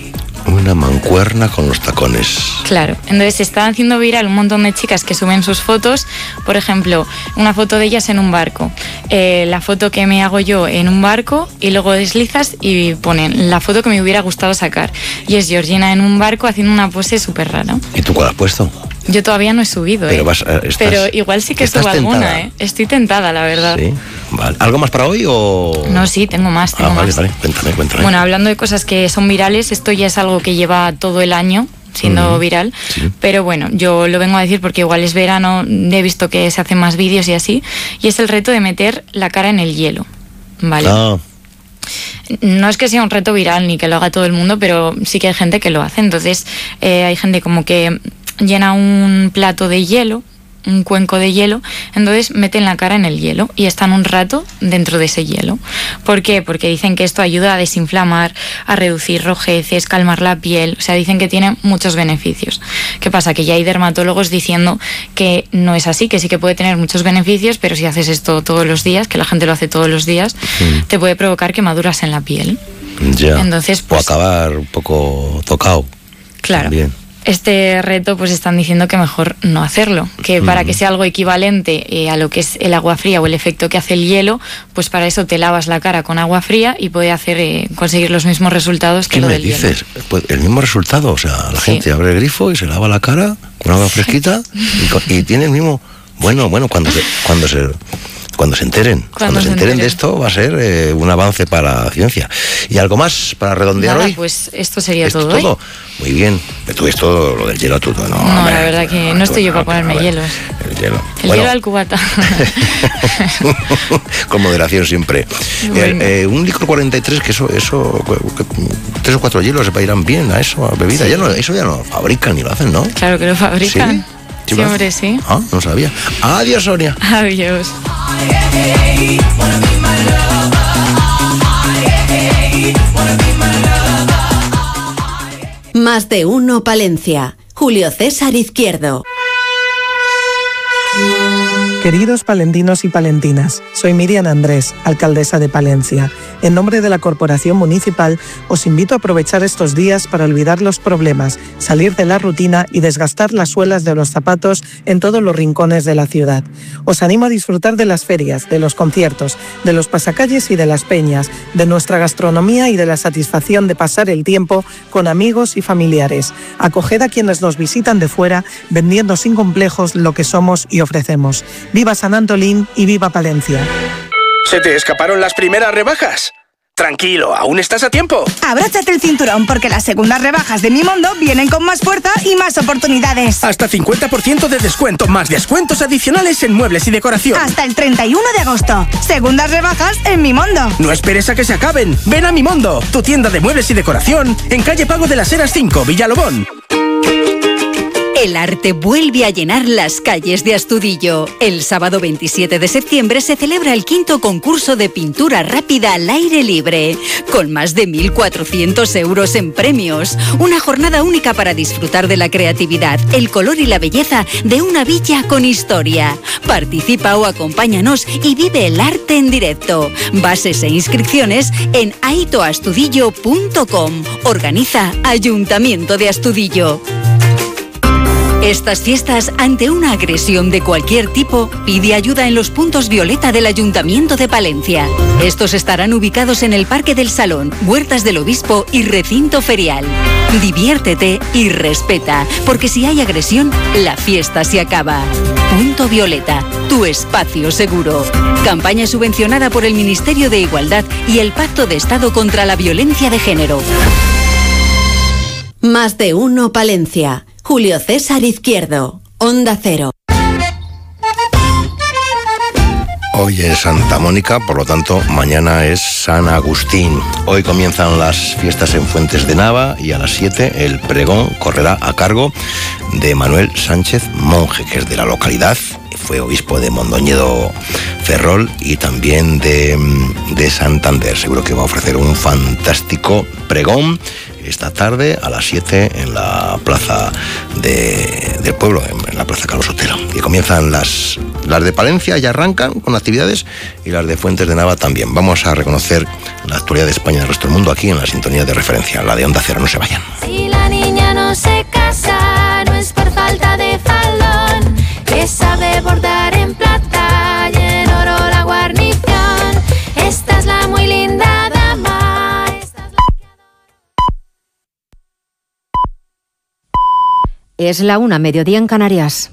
Una mancuerna con los tacones. Claro, entonces se están haciendo viral un montón de chicas que suben sus fotos, por ejemplo, una foto de ellas en un barco, eh, la foto que me hago yo en un barco y luego deslizas y ponen la foto que me hubiera gustado sacar. Y es Georgina en un barco haciendo una pose súper rara. ¿Y tú cuál has puesto? Yo todavía no he subido, Pero, ¿eh? vas, estás, Pero igual sí que subo alguna, ¿eh? Estoy tentada, la verdad. Sí, vale. ¿Algo más para hoy o...? No, sí, tengo más, tengo ah, vale, más. vale, cuéntame, cuéntame. Bueno, hablando de cosas que son virales, esto ya es algo que lleva todo el año siendo uh-huh. viral, sí. Pero bueno, yo lo vengo a decir porque igual es verano, he visto que se hacen más vídeos y así, y es el reto de meter la cara en el hielo, ¿vale? Ah. No es que sea un reto viral ni que lo haga todo el mundo, pero sí que hay gente que lo hace. Entonces eh, hay gente como que llena un plato de hielo, un cuenco de hielo, entonces meten la cara en el hielo y están un rato dentro de ese hielo. ¿Por qué? Porque dicen que esto ayuda a desinflamar, a reducir rojeces, calmar la piel, o sea, dicen que tiene muchos beneficios. ¿Qué pasa? Que ya hay dermatólogos diciendo que no es así, que sí que puede tener muchos beneficios, pero si haces esto todos los días, que la gente lo hace todos los días, mm. te puede provocar quemaduras en la piel. Ya. Entonces, pues, o acabar un poco tocado. Claro. También. Este reto pues están diciendo que mejor no hacerlo, que para que sea algo equivalente eh, a lo que es el agua fría o el efecto que hace el hielo, pues para eso te lavas la cara con agua fría y puede hacer eh, conseguir los mismos resultados que ¿Qué lo me del dices? hielo. Pues el mismo resultado, o sea, la sí. gente abre el grifo y se lava la cara con agua fresquita y, con, y tiene el mismo... Bueno, bueno, cuando se... Cuando se Cuando se enteren, cuando, cuando se enteren, enteren de esto va a ser eh, un avance para la ciencia. ¿Y algo más para redondear Nada, hoy? Pues esto sería ¿Esto todo, todo? hoy. Muy bien. Pero tú esto, lo del hielo, tú no. No, hombre, la verdad que no, no estoy yo para ponerme no, hielos. El hielo. El bueno. hielo al cubata. Con moderación siempre. Bueno. Eh, eh, un licor cuarenta y tres, que eso, eso que, tres o cuatro hielos se irán bien a eso, a bebida. Sí. Ya no, eso ya no lo fabrican ni lo hacen, ¿no? Claro que lo fabrican. ¿Sí? Sí, sí, hombre, sí. Ah, no sabía. Adiós, Sonia. Adiós. Más de uno Palencia. Julio César Izquierdo. Queridos palentinos y palentinas, soy Miriam Andrés, alcaldesa de Palencia. En nombre de la Corporación Municipal, os invito a aprovechar estos días para olvidar los problemas, salir de la rutina y desgastar las suelas de los zapatos en todos los rincones de la ciudad. Os animo a disfrutar de las ferias, de los conciertos, de los pasacalles y de las peñas, de nuestra gastronomía y de la satisfacción de pasar el tiempo con amigos y familiares. Acoged a quienes nos visitan de fuera, vendiendo sin complejos lo que somos y ofrecemos. ¡Viva San Antolín y viva Palencia! ¿Se te escaparon las primeras rebajas? Tranquilo, aún estás a tiempo. Abróchate el cinturón porque las segundas rebajas de Mi Mondo vienen con más fuerza y más oportunidades. Hasta cincuenta por ciento de descuento, más descuentos adicionales en muebles y decoración. Hasta el treinta y uno de agosto. Segundas rebajas en Mi Mondo. No esperes a que se acaben. Ven a Mi Mondo, tu tienda de muebles y decoración, en calle Pago de las Heras cinco, Villalobón. El arte vuelve a llenar las calles de Astudillo. El sábado veintisiete de septiembre se celebra el quinto concurso de pintura rápida al aire libre, con más de mil cuatrocientos euros en premios. Una jornada única para disfrutar de la creatividad, el color y la belleza de una villa con historia. Participa o acompáñanos y vive el arte en directo. Bases e inscripciones en aitoastudillo punto com. Organiza Ayuntamiento de Astudillo. Estas fiestas, ante una agresión de cualquier tipo, pide ayuda en los puntos violeta del Ayuntamiento de Palencia. Estos estarán ubicados en el Parque del Salón, Huertas del Obispo y Recinto Ferial. Diviértete y respeta, porque si hay agresión, la fiesta se acaba. Punto Violeta, tu espacio seguro. Campaña subvencionada por el Ministerio de Igualdad y el Pacto de Estado contra la Violencia de Género. Más de uno Palencia. Julio César Izquierdo, Onda Cero. Hoy es Santa Mónica, por lo tanto, mañana es San Agustín. Hoy comienzan las fiestas en Fuentes de Nava y a las siete el pregón correrá a cargo de Manuel Sánchez Monje, que es de la localidad. Fue obispo de Mondoñedo Ferrol y también de, de Santander. Seguro que va a ofrecer un fantástico pregón esta tarde a las siete en la plaza de, del pueblo, en la plaza Carlos Sotelo. Y comienzan las, las de Palencia, ya arrancan con actividades, y las de Fuentes de Nava también. Vamos a reconocer la actualidad de España y del resto del mundo aquí en la sintonía de referencia, la de Onda Cero. No se vayan. Si la niña no se casa, no es por falta de falón, que sabe bordar en plata y en oro la guarnición. Esta es la muy linda dama. Esta es, la... es la una, mediodía en Canarias.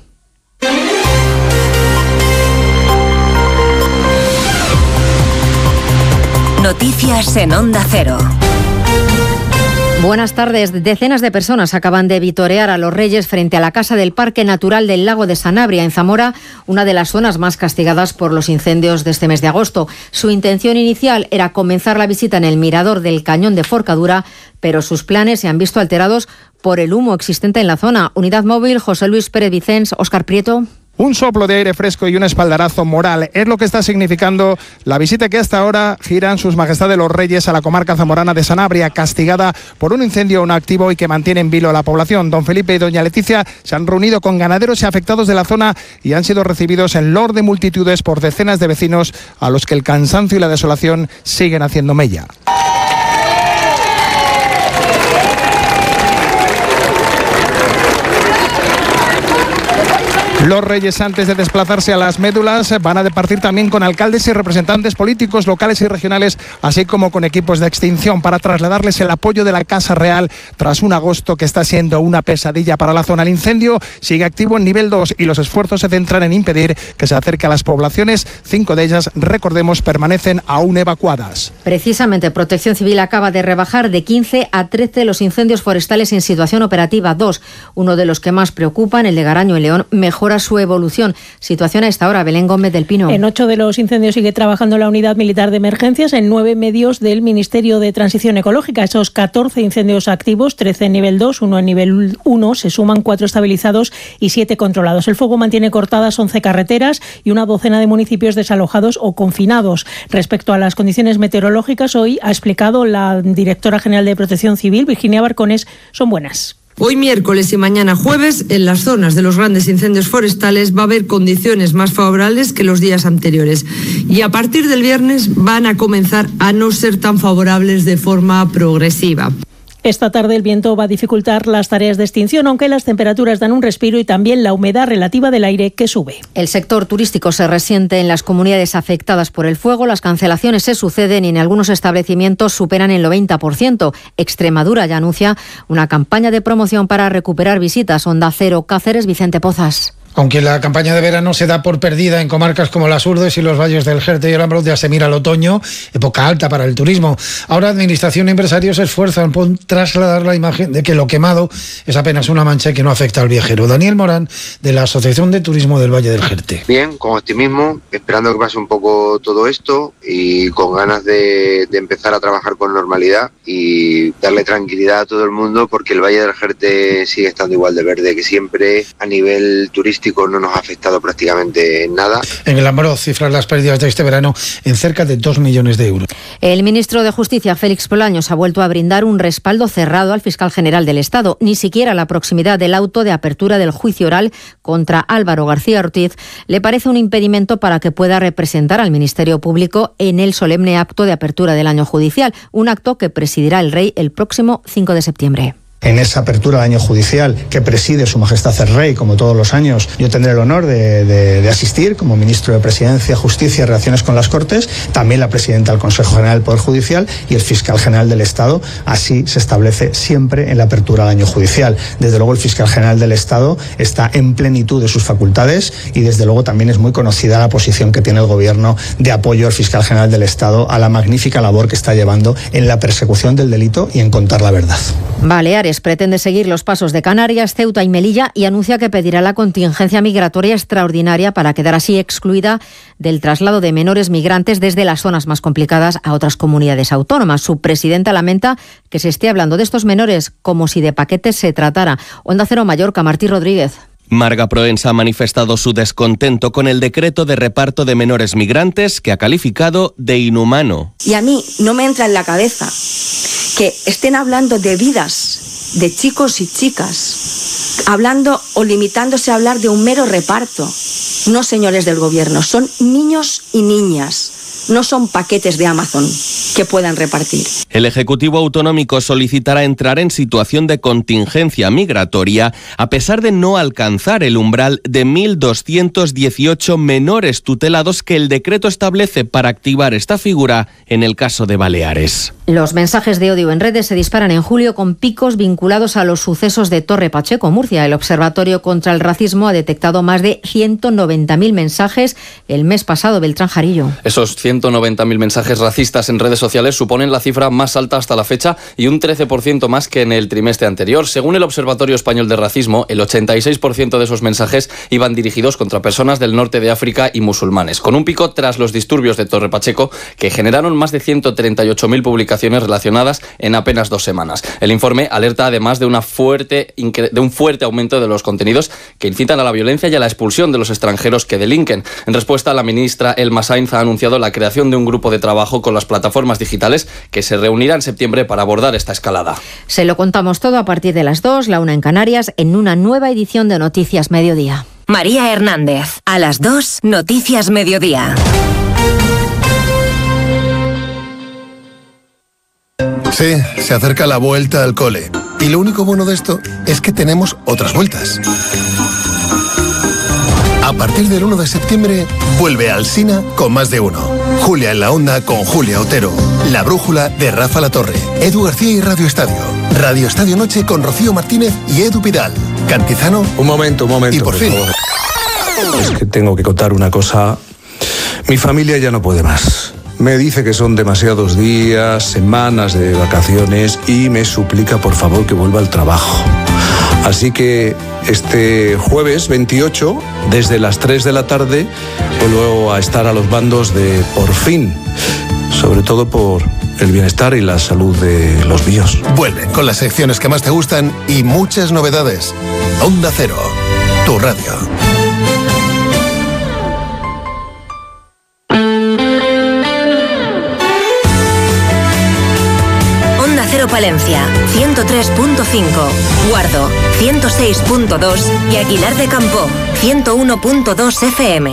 Noticias en Onda Cero. Buenas tardes. Decenas de personas acaban de vitorear a los Reyes frente a la Casa del Parque Natural del Lago de Sanabria, en Zamora, una de las zonas más castigadas por los incendios de este mes de agosto. Su intención inicial era comenzar la visita en el mirador del Cañón de Forcadura, pero sus planes se han visto alterados por el humo existente en la zona. Unidad Móvil, José Luis Pérez Vicens, Óscar Prieto. Un soplo de aire fresco y un espaldarazo moral es lo que está significando la visita que hasta ahora giran sus majestades los Reyes a la comarca zamorana de Sanabria, castigada por un incendio aún activo y que mantiene en vilo a la población. Don Felipe y doña Leticia se han reunido con ganaderos y afectados de la zona y han sido recibidos en loor de multitudes por decenas de vecinos a los que el cansancio y la desolación siguen haciendo mella. Los Reyes, antes de desplazarse a las médulas, van a departir también con alcaldes y representantes políticos locales y regionales, así como con equipos de extinción, para trasladarles el apoyo de la Casa Real tras un agosto que está siendo una pesadilla para la zona. El incendio sigue activo en nivel dos y los esfuerzos se centran en impedir que se acerque a las poblaciones. Cinco de ellas, recordemos, permanecen aún evacuadas. Precisamente, Protección Civil acaba de rebajar de quince a trece los incendios forestales en situación operativa dos. Uno de los que más preocupan, el de Garaño en León, mejora su evolución. Situación a esta hora, Belén Gómez del Pino. En ocho de los incendios sigue trabajando la Unidad Militar de Emergencias, en nueve medios del Ministerio de Transición Ecológica. Esos catorce incendios activos, trece en nivel dos, uno en nivel uno, se suman cuatro estabilizados y siete controlados. El fuego mantiene cortadas once carreteras y una docena de municipios desalojados o confinados. Respecto a las condiciones meteorológicas, hoy ha explicado la directora general de Protección Civil, Virginia Barcones, son buenas. Hoy miércoles y mañana jueves, en las zonas de los grandes incendios forestales va a haber condiciones más favorables que los días anteriores. Y a partir del viernes van a comenzar a no ser tan favorables de forma progresiva. Esta tarde el viento va a dificultar las tareas de extinción, aunque las temperaturas dan un respiro y también la humedad relativa del aire que sube. El sector turístico se resiente en las comunidades afectadas por el fuego. Las cancelaciones se suceden y en algunos establecimientos superan el noventa por ciento. Extremadura ya anuncia una campaña de promoción para recuperar visitas. Onda Cero, Cáceres, Vicente Pozas. Aunque la campaña de verano se da por perdida en comarcas como las Urdes y los valles del Jerte y el Ambroz, ya se mira al otoño, época alta para el turismo. Ahora Administración y empresarios se esfuerzan por trasladar la imagen de que lo quemado es apenas una mancha que no afecta al viajero. Daniel Morán, de la Asociación de Turismo del Valle del Jerte. Bien, con optimismo, esperando que pase un poco todo esto y con ganas de, de empezar a trabajar con normalidad y darle tranquilidad a todo el mundo, porque el Valle del Jerte sigue estando igual de verde que siempre. A nivel turístico no nos ha afectado prácticamente en nada. En el Ambroz cifran las pérdidas de este verano en cerca de dos millones de euros. El ministro de Justicia, Félix Bolaños, ha vuelto a brindar un respaldo cerrado al fiscal general del Estado. Ni siquiera la proximidad del auto de apertura del juicio oral contra Álvaro García Ortiz le parece un impedimento para que pueda representar al Ministerio Público en el solemne acto de apertura del año judicial, un acto que presidirá el Rey el próximo cinco de septiembre. En esa apertura del año judicial que preside Su Majestad el Rey, como todos los años, yo tendré el honor de, de, de asistir como ministro de Presidencia, Justicia y Relaciones con las Cortes, también la presidenta del Consejo General del Poder Judicial y el fiscal general del Estado. Así se establece siempre en la apertura del año judicial. Desde luego el fiscal general del Estado está en plenitud de sus facultades y desde luego también es muy conocida la posición que tiene el Gobierno de apoyo al fiscal general del Estado a la magnífica labor que está llevando en la persecución del delito y en contar la verdad. Baleares pretende seguir los pasos de Canarias, Ceuta y Melilla y anuncia que pedirá la contingencia migratoria extraordinaria para quedar así excluida del traslado de menores migrantes desde las zonas más complicadas a otras comunidades autónomas. Su presidenta lamenta que se esté hablando de estos menores como si de paquetes se tratara. Onda Cero Mallorca, Martí Rodríguez. Marga Proensa ha manifestado su descontento con el decreto de reparto de menores migrantes que ha calificado de inhumano. Y a mí no me entra en la cabeza que estén hablando de vidas de chicos y chicas, hablando o limitándose a hablar de un mero reparto. No, señores del gobierno, son niños y niñas. No son paquetes de Amazon que puedan repartir. El Ejecutivo Autonómico solicitará entrar en situación de contingencia migratoria a pesar de no alcanzar el umbral de mil doscientos dieciocho menores tutelados que el decreto establece para activar esta figura en el caso de Baleares. Los mensajes de odio en redes se disparan en julio con picos vinculados a los sucesos de Torre Pacheco, Murcia. El Observatorio contra el Racismo ha detectado más de ciento noventa mil mensajes el mes pasado. Beltrán Jarillo. Esos ciento noventa mil mensajes racistas en redes sociales suponen la cifra más alta hasta la fecha y un trece por ciento más que en el trimestre anterior. Según el Observatorio Español de Racismo, el ochenta y seis por ciento de esos mensajes iban dirigidos contra personas del norte de África y musulmanes, con un pico tras los disturbios de Torre Pacheco que generaron más de ciento treinta y ocho mil publicaciones relacionadas en apenas dos semanas. El informe alerta además de, una fuerte, de un fuerte aumento de los contenidos que incitan a la violencia y a la expulsión de los extranjeros que delinquen. En respuesta, la ministra Elma Sainz ha anunciado la creación de un grupo de trabajo con las plataformas digitales que se reunirá en septiembre para abordar esta escalada. Se lo contamos todo a partir de las dos, la una en Canarias, en una nueva edición de Noticias Mediodía. María Hernández, a las dos, Noticias Mediodía. Sí, se acerca la vuelta al cole. Y lo único bueno de esto es que tenemos otras vueltas. A partir del uno de septiembre, vuelve Alsina con Más de Uno. Julia en la Onda con Julia Otero. La Brújula de Rafa Latorre. Edu García y Radio Estadio. Radio Estadio Noche con Rocío Martínez y Edu Pidal. Cantizano. Un momento, un momento. Y por, por fin. Favor. Es que tengo que contar una cosa. Mi familia ya no puede más. Me dice que son demasiados días, semanas de vacaciones y me suplica por favor que vuelva al trabajo. Así que este jueves veintiocho, desde las tres de la tarde, vuelvo a estar a los bandos de Por Fin, sobre todo por el bienestar y la salud de los míos. Vuelve con las secciones que más te gustan y muchas novedades. Onda Cero, tu radio. Palencia, ciento tres punto cinco, Guardo, ciento seis punto dos y Aguilar de Campoo, ciento uno punto dos F M.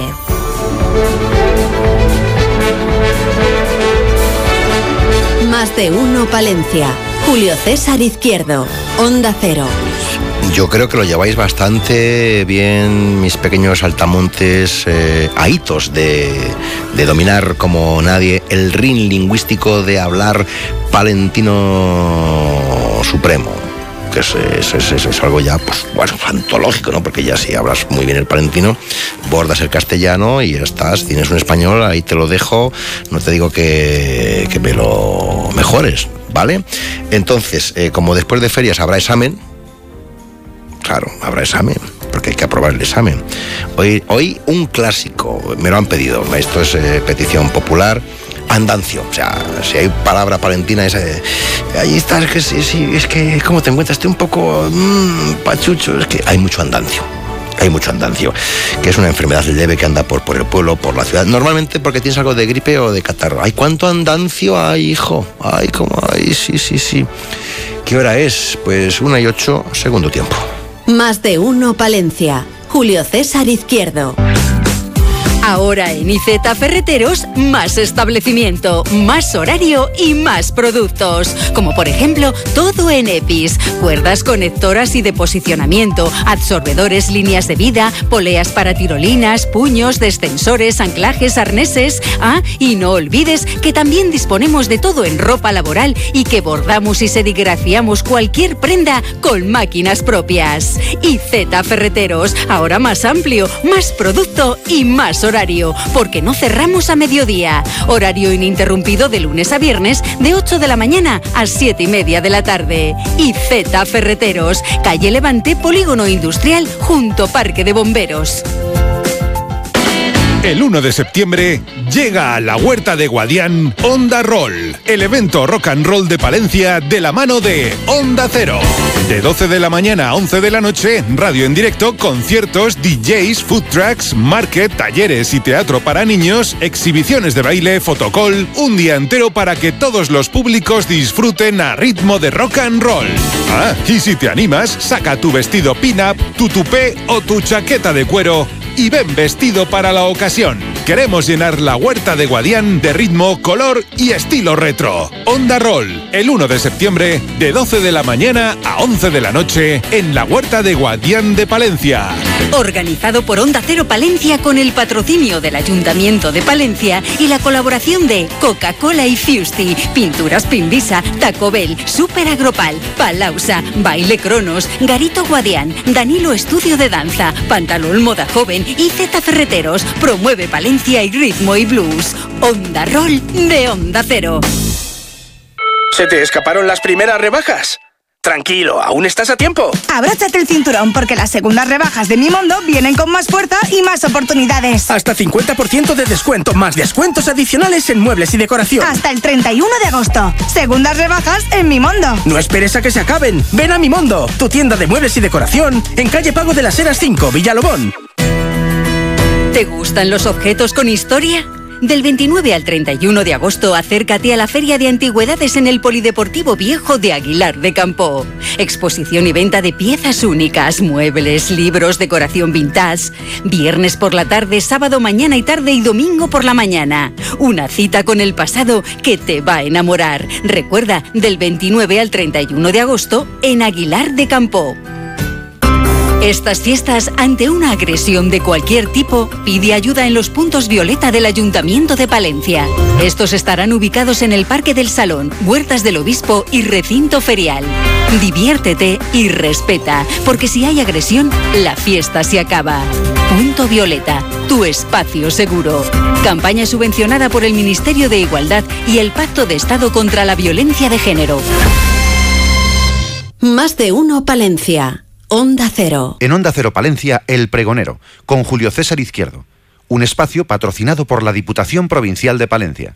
Más de uno Palencia. Julio César Izquierdo, Onda Cero. Yo creo que lo lleváis bastante bien, mis pequeños altamontes, eh, ahitos de, de dominar como nadie el rin lingüístico de hablar palentino supremo, que es, es, es, es, es algo ya, pues, bueno, antológico, ¿no? Porque ya si hablas muy bien el palentino, bordas el castellano y ya estás, tienes un español, ahí te lo dejo, no te digo que, que me lo mejores, ¿vale? Entonces, eh, como después de ferias habrá examen, claro, habrá examen, porque hay que aprobar el examen. Hoy, hoy un clásico, me lo han pedido, esto es eh, petición popular, andancio. O sea, si hay palabra palentina, es, eh, ahí estás, que sí, sí, es que, ¿cómo te encuentras? Estoy un poco mmm, pachucho, es que hay mucho andancio. Hay mucho andancio, que es una enfermedad leve que anda por, por el pueblo, por la ciudad. Normalmente porque tienes algo de gripe o de catarro. Ay, ¿cuánto andancio hay, hijo? Ay, como, ay, sí, sí, sí. ¿Qué hora es? Pues una y ocho, segundo tiempo. Más de uno Palencia. Julio César Izquierdo. Ahora en Iceta Ferreteros, más establecimiento, más horario y más productos. Como por ejemplo, todo en EPIs, cuerdas conectoras y de posicionamiento, absorbedores, líneas de vida, poleas para tirolinas, puños, descensores, anclajes, arneses. Ah, y no olvides que también disponemos de todo en ropa laboral y que bordamos y serigrafiamos cualquier prenda con máquinas propias. Iceta Ferreteros, ahora más amplio, más producto y más horario. Horario, porque no cerramos a mediodía. Horario ininterrumpido de lunes a viernes de ocho de la mañana a siete y media de la tarde. Iceta Ferreteros, calle Levante, Polígono Industrial, junto Parque de Bomberos. El uno de septiembre llega a la Huerta de Guadián Onda Roll, el evento rock and roll de Palencia de la mano de Onda Cero. De doce de la mañana a once de la noche, radio en directo, conciertos, D Js, food trucks, market, talleres y teatro para niños, exhibiciones de baile, fotocall, un día entero para que todos los públicos disfruten a ritmo de rock and roll. Ah, y si te animas, saca tu vestido pin-up, tu tupé o tu chaqueta de cuero y ven vestido para la ocasión. Queremos llenar la Huerta de Guadián de ritmo, color y estilo retro. Onda Roll, el uno de septiembre, de doce de la mañana a once de la noche, en la Huerta de Guadián de Palencia. Organizado por Onda Cero Palencia con el patrocinio del Ayuntamiento de Palencia y la colaboración de Coca-Cola y Fusti, Pinturas Pinvisa, Taco Bell, Super Agropal, Palausa, Baile Cronos, Garito Guadián, Danilo Estudio de Danza, Pantalón Moda Joven y Z Ferreteros. Promueve Palencia y ritmo y blues. Onda Roll de Onda Cero. ¿Se te escaparon las primeras rebajas? Tranquilo, aún estás a tiempo. Abróchate el cinturón porque las segundas rebajas de Mimondo vienen con más fuerza y más oportunidades. Hasta cincuenta por ciento de descuento, más descuentos adicionales en muebles y decoración. Hasta el treinta y uno de agosto. Segundas rebajas en Mimondo. No esperes a que se acaben. Ven a Mimondo, tu tienda de muebles y decoración, en calle Pago de las Heras cinco, Villalobón. ¿Te gustan los objetos con historia? Del veintinueve al treinta y uno de agosto, acércate a la Feria de Antigüedades en el Polideportivo Viejo de Aguilar de Campoo. Exposición y venta de piezas únicas, muebles, libros, decoración vintage. Viernes por la tarde, sábado mañana y tarde y domingo por la mañana. Una cita con el pasado que te va a enamorar. Recuerda, del veintinueve al treinta y uno de agosto, en Aguilar de Campoo. Estas fiestas, ante una agresión de cualquier tipo, pide ayuda en los puntos violeta del Ayuntamiento de Palencia. Estos estarán ubicados en el Parque del Salón, Huertas del Obispo y Recinto Ferial. Diviértete y respeta, porque si hay agresión, la fiesta se acaba. Punto Violeta, tu espacio seguro. Campaña subvencionada por el Ministerio de Igualdad y el Pacto de Estado contra la Violencia de Género. Más de uno Palencia. Onda Cero. En Onda Cero Palencia, El Pregonero, con Julio César Izquierdo. Un espacio patrocinado por la Diputación Provincial de Palencia.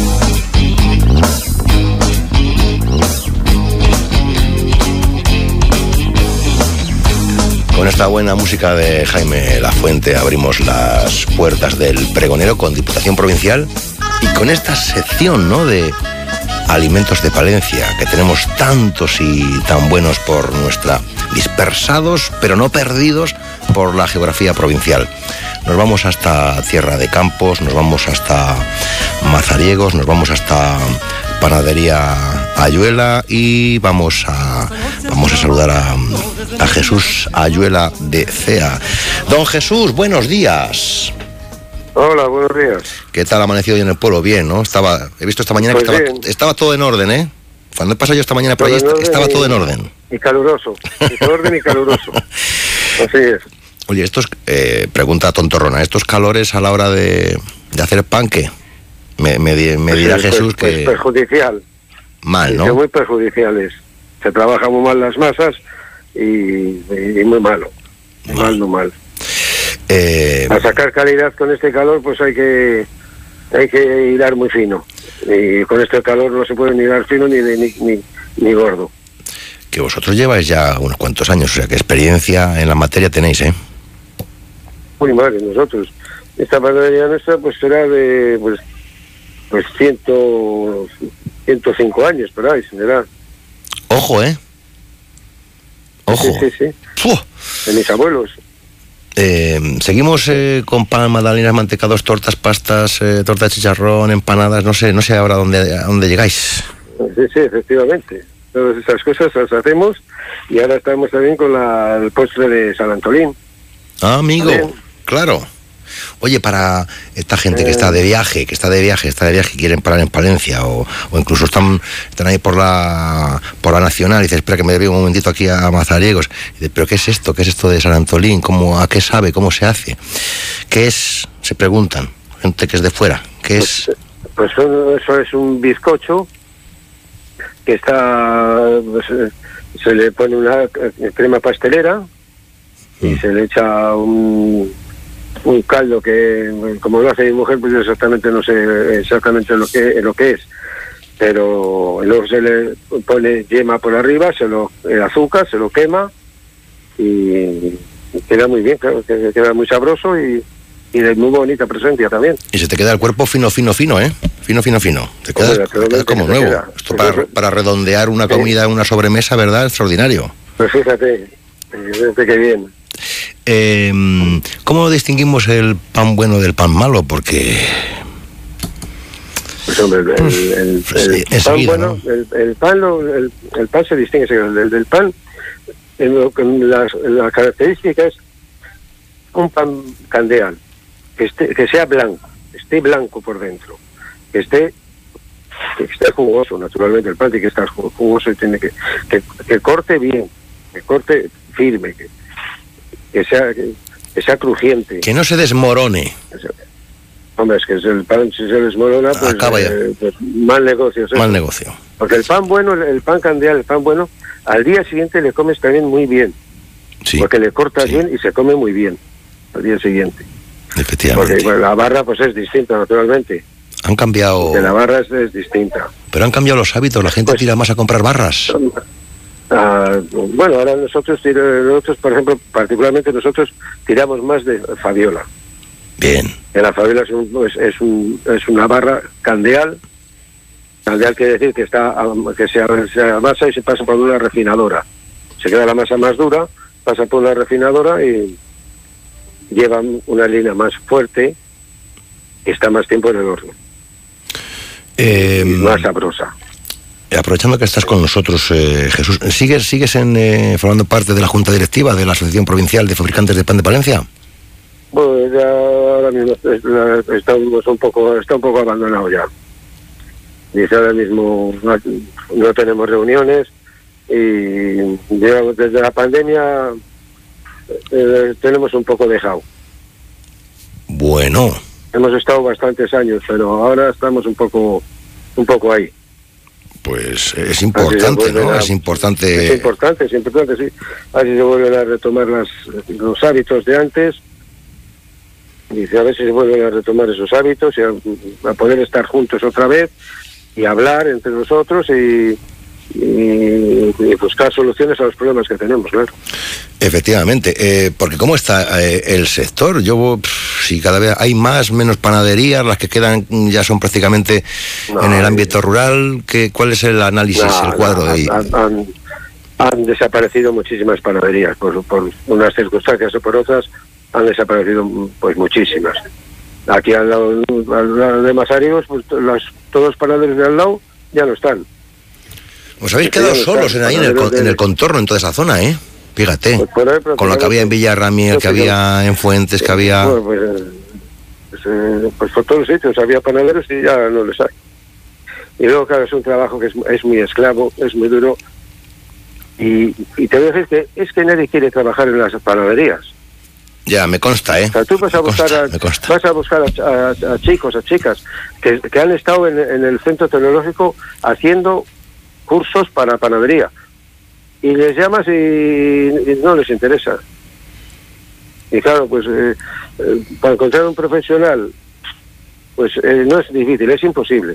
Con esta buena música de Jaime Lafuente abrimos las puertas del Pregonero con Diputación Provincial y con esta sección, ¿no?, de alimentos de Palencia, que tenemos tantos y tan buenos por nuestra... dispersados, pero no perdidos por la geografía provincial. Nos vamos hasta Tierra de Campos, nos vamos hasta Mazariegos, nos vamos hasta Panadería Ayuela y vamos a vamos a saludar a, a Jesús Ayuela de Cea. Don Jesús, buenos días. Hola, buenos días. ¿Qué tal ha amanecido hoy en el pueblo? Bien, ¿no? Estaba, he visto esta mañana pues que estaba, estaba todo en orden, ¿eh? Cuando he pasado yo esta mañana por allí estaba todo en orden. Y caluroso, y orden y caluroso. Así es. Oye, estos, eh, pregunta tontorrona, estos calores a la hora de, de hacer pan, ¿qué? Me, me, me dirá pues, Jesús pues, que... Pues perjudicial. Mal, ¿no? Sí, muy perjudiciales. Se trabaja muy mal las masas y, y, y muy malo. Muy mal, muy mal. Eh... A sacar calidad con este calor, pues hay que hay que hilar muy fino. Y con este calor no se puede ni hilar fino ni, ni, ni, ni gordo. Que vosotros lleváis ya unos cuantos años, o sea, que experiencia en la materia tenéis, ¿eh? Muy mal, nosotros. Esta panadería nuestra, pues será de, pues, pues ciento, ciento cinco años, por ahí, será. Ojo, ¿eh? Ojo. Sí, sí, sí. ¡Uf! De mis abuelos. Eh, seguimos eh, con pan, magdalenas, mantecados, tortas, pastas, eh, torta de chicharrón, empanadas, no sé, no sé ahora dónde, a dónde llegáis. Sí, sí, efectivamente. Todas esas cosas las hacemos y ahora estamos también con la, el postre de San Antolín. Ah, amigo, también. Claro. Oye, para esta gente eh... que está de viaje, que está de viaje, está de viaje, quieren parar en Palencia o, o incluso están, están ahí por la por la Nacional y dice, espera que me debo un momentito aquí a Mazariegos. Y dice, pero ¿qué es esto? ¿Qué es esto de San Antolín? ¿Cómo, ¿A qué sabe? ¿Cómo se hace? ¿Qué es? Se preguntan, gente que es de fuera. ¿Qué pues, es? Pues eso es un bizcocho que está, pues, se le pone una crema pastelera y mm. se le echa un un caldo que, como lo hace mi mujer, pues exactamente no sé exactamente lo que lo que es, pero luego se le pone yema por arriba, se lo el azúcar, se lo quema y queda muy bien, claro, queda muy sabroso y, y de muy bonita presencia también. Y se te queda el cuerpo fino, fino, fino, ¿eh? Fino, fino, fino. Te quedas, te quedas como nuevo. Queda. Esto para, para redondear una comida, una sobremesa, ¿verdad? Extraordinario. Pues fíjate, fíjate qué bien. Eh, ¿Cómo distinguimos el pan bueno del pan malo? Porque... Pues hombre, el, el, el, pues, el pan enseguida, bueno, ¿no? el, el, pan lo, el, el pan se distingue, el del, del pan, en lo, en la, en la característica es un pan candeal, que, esté, que sea blanco, esté blanco por dentro, que esté que esté jugoso, naturalmente el pan tiene que estar jugoso y tiene que, que, que corte bien, que corte firme, que que sea que, que sea crujiente, que no se desmorone. Hombre, es que el pan si se desmorona, pues, acaba ya. Eh, pues mal negocio es mal eso. negocio, porque el pan bueno, el, el pan candeal, el pan bueno, al día siguiente le comes también muy bien, sí, porque le cortas sí. bien y se come muy bien al día siguiente. Efectivamente. Porque bueno, la barra pues es distinta, naturalmente. Han cambiado... Porque la barra es, es distinta. Pero han cambiado los hábitos, la gente pues, tira más a comprar barras. Uh, bueno, ahora nosotros, nosotros, por ejemplo, particularmente nosotros tiramos más de Fabiola. Bien. Que la Fabiola es, un, es, es, un, es una barra candeal. Candeal quiere decir que está que se, se amasa y se pasa por una refinadora. Se queda la masa más dura, pasa por una refinadora y lleva una línea más fuerte y está más tiempo en el horno. Eh, más sabrosa. Aprovechando que estás con nosotros, eh, Jesús, ¿sigues sigues en, eh, formando parte de la Junta Directiva de la Asociación Provincial de Fabricantes de Pan de Palencia? Pues ya ahora mismo está un poco, está un poco abandonado ya. Dice ahora mismo no, no tenemos reuniones y digamos, desde la pandemia eh, tenemos un poco dejado. Bueno. Hemos estado bastantes años, pero ahora estamos un poco, un poco ahí. Pues es importante, ¿no? A, es importante. Es importante, es importante, sí. Así se vuelven a retomar las, los hábitos de antes. Y a ver si se vuelven a retomar esos hábitos y a, a poder estar juntos otra vez y hablar entre nosotros y, y, y buscar soluciones a los problemas que tenemos, claro. Efectivamente, eh, porque ¿cómo está eh, el sector? Yo, pff, si cada vez hay más, menos panaderías, las que quedan ya son prácticamente no, en el ámbito rural, ¿qué, ¿cuál es el análisis, no, el cuadro no, de ahí? Han, han, han desaparecido muchísimas panaderías, por, por unas circunstancias o por otras, han desaparecido pues muchísimas. Aquí al lado, al lado de Masarios, pues las, todos los panaderos de al lado ya no están. Os habéis quedado solos en ahí en el, en el contorno, en toda esa zona, ¿eh? Fíjate, pues ahí, con lo que había en Villarramiel, que había en Fuentes, que había... Bueno, pues, pues, eh, pues por todos los sitios había panaderos y ya no les hay. Y luego, claro, es un trabajo que es, es muy esclavo, es muy duro. Y, y te voy a decir que es que nadie quiere trabajar en las panaderías. Ya, me consta, ¿eh? O sea, tú vas a buscar, consta, a, vas a, buscar a, a, a chicos, a chicas que, que han estado en, en el centro tecnológico haciendo cursos para panadería. Y les llamas y, y no les interesa. Y claro, pues eh, eh, para encontrar un profesional, pues eh, no es difícil, es imposible.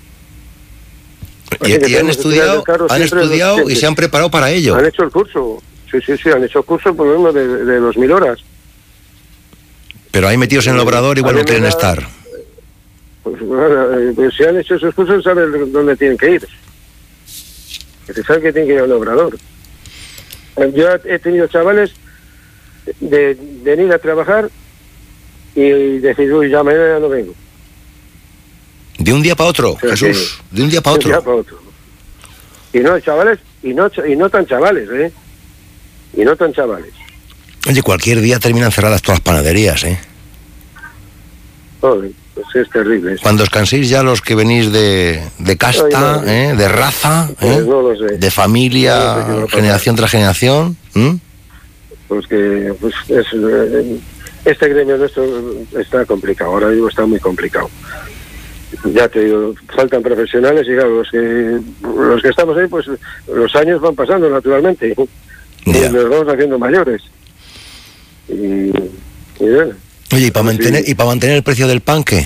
Y, y han estudiado, han estudiado y se han preparado para ello. Han hecho el curso, sí, sí, sí, han hecho el curso por lo menos de, de dos mil horas. Pero ahí metidos en el obrador igual no quieren estar. Pues, bueno, pues si han hecho esos cursos saben dónde tienen que ir. Que saben que tienen que ir al obrador. Yo he tenido chavales de, de venir a trabajar y decir, uy, ya mañana ya no vengo. De un día para otro, o sea, Jesús, sí, de un día para otro. De un día para otro. Y no, chavales, y no, y no tan chavales, ¿eh? Y no tan chavales. Oye, cualquier día terminan cerradas todas las panaderías, ¿eh? Joder, pues es terrible. Eso. Cuando os canséis ya los que venís de, de casta, no, ¿eh? De raza, pues ¿eh? No lo sé. De familia, no sé generación tras generación. ¿Mm? Pues que pues es, eh, este gremio nuestro está complicado, ahora mismo está muy complicado. Ya te digo, faltan profesionales y claro, los que, los que estamos ahí, pues los años van pasando naturalmente. Y nos vamos haciendo mayores. Y, y bueno. Oye, ¿y para mantener, sí. ¿y para mantener el precio del pan qué?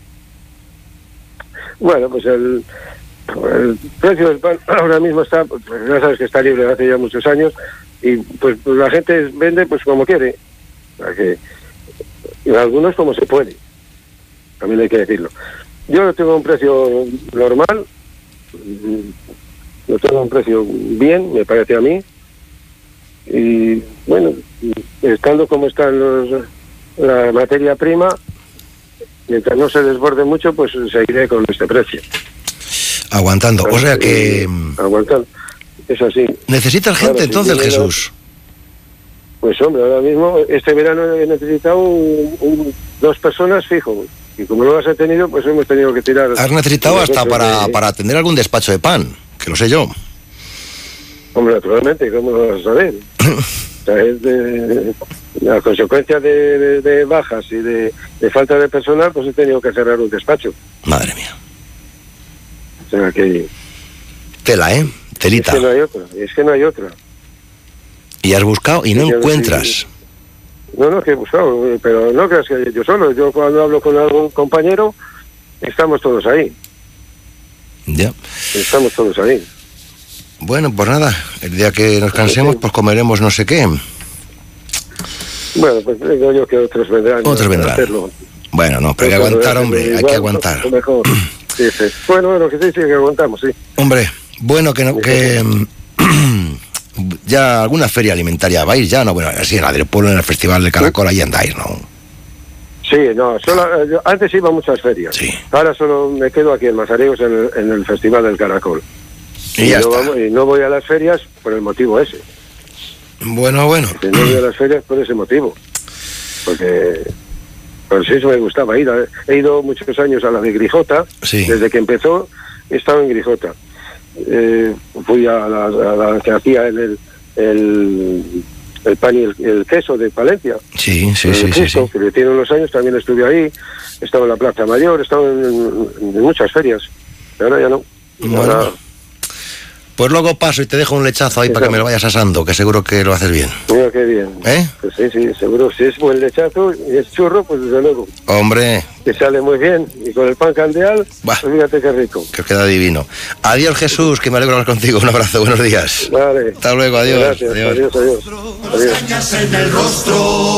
Bueno, pues el, el precio del pan ahora mismo está, pues ya sabes que está libre hace ya muchos años, y pues, pues la gente vende pues como quiere, o sea que, y algunos como se puede, también hay que decirlo. Yo lo tengo a un precio normal, lo tengo a un precio bien, me parece a mí, y bueno, estando como están los, la materia prima, mientras no se desborde mucho, pues seguiré con este precio. Aguantando, o sea que... Aguantando, es así. ¿Necesitas gente ahora, entonces, si Jesús? Pues hombre, ahora mismo, este verano he necesitado un, un, dos personas fijo, y como no las he tenido, pues hemos tenido que tirar... ¿Has necesitado hasta para, de... para atender algún despacho de pan? Que lo sé yo. Hombre, naturalmente, ¿cómo lo vas a saber? O sea, es de, la consecuencia de, de, de bajas y de, de falta de personal, pues he tenido que cerrar un despacho. Madre mía. O sea que... Tela, ¿eh? Telita. Es que no hay otra, es que no hay otra. Y has buscado y no es encuentras. Que, no, no, que he buscado, pero no creas que yo solo. Yo cuando hablo con algún compañero, estamos todos ahí. Ya. Estamos todos ahí. Bueno, pues nada, el día que nos cansemos, pues comeremos no sé qué. Bueno, pues digo yo que otros vendrán. Otros vendrán. Hacerlo. Bueno, no, pero hay que aguantar, hombre, igual, hay que aguantar. Mejor. Sí, sí. Bueno, bueno, que sí, sí, que aguantamos, sí. Hombre, bueno, que no, que... ya alguna feria alimentaria vais ya, no, bueno, así en la del pueblo, en el Festival del Caracol, ahí andáis, ¿no? Sí, no, solo, yo antes iba a muchas ferias. Sí. Ahora solo me quedo aquí en Mazarigos, en el, en el Festival del Caracol. Y, y, ya no está. Vamos, y no voy a las ferias por el motivo ese. Bueno, bueno. Que no voy a las ferias por ese motivo. Porque... Pues eso me gustaba ir. He ido muchos años a la de Grijota. Sí. Desde que empezó, he estado en Grijota. Eh, fui a la, a la que hacía el, el, el, el pan y el, el queso de Palencia. Sí, sí, sí, Cristo, sí, sí. Que tiene unos años, también estuve ahí. He estado en la Plaza Mayor, he estado en, en, en muchas ferias. Pero ahora ya no. Bueno. Ahora... Pues luego paso y te dejo un lechazo ahí sí, para claro. que me lo vayas asando, que seguro que lo haces bien. Mira qué bien. ¿Eh? Pues sí, sí, seguro. Si es buen lechazo y es churro, pues desde luego. Hombre. Que sale muy bien. Y con el pan candeal, bah, pues fíjate qué rico. Que queda divino. Adiós, Jesús, que me alegro de hablar contigo. Un abrazo, buenos días. Vale. Hasta luego, adiós. Gracias, adiós, adiós. adiós. adiós. En el rostro.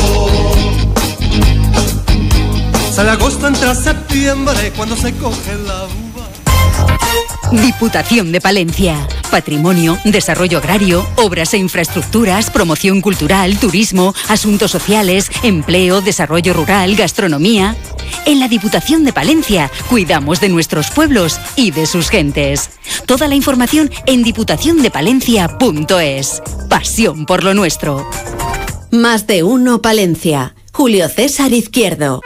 Sale agosto, entra septiembre, cuando se coge la uva. Diputación de Palencia. Patrimonio, desarrollo agrario, obras e infraestructuras, promoción cultural, turismo, asuntos sociales, empleo, desarrollo rural, gastronomía. En la Diputación de Palencia cuidamos de nuestros pueblos y de sus gentes. Toda la información en diputación de palencia punto es. Pasión por lo nuestro. Más de uno Palencia. Julio César Izquierdo.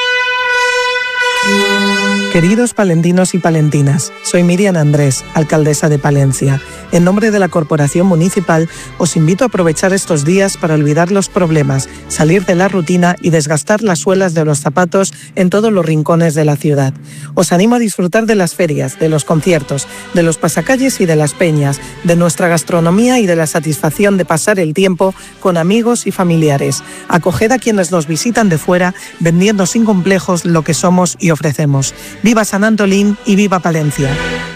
Queridos palentinos y palentinas, soy Miriam Andrés, alcaldesa de Palencia. En nombre de la Corporación Municipal, os invito a aprovechar estos días para olvidar los problemas, salir de la rutina y desgastar las suelas de los zapatos en todos los rincones de la ciudad. Os animo a disfrutar de las ferias, de los conciertos, de los pasacalles y de las peñas, de nuestra gastronomía y de la satisfacción de pasar el tiempo con amigos y familiares. Acoged a quienes nos visitan de fuera, vendiendo sin complejos lo que somos y ofrecemos. ¡Viva San Antolín y viva Palencia!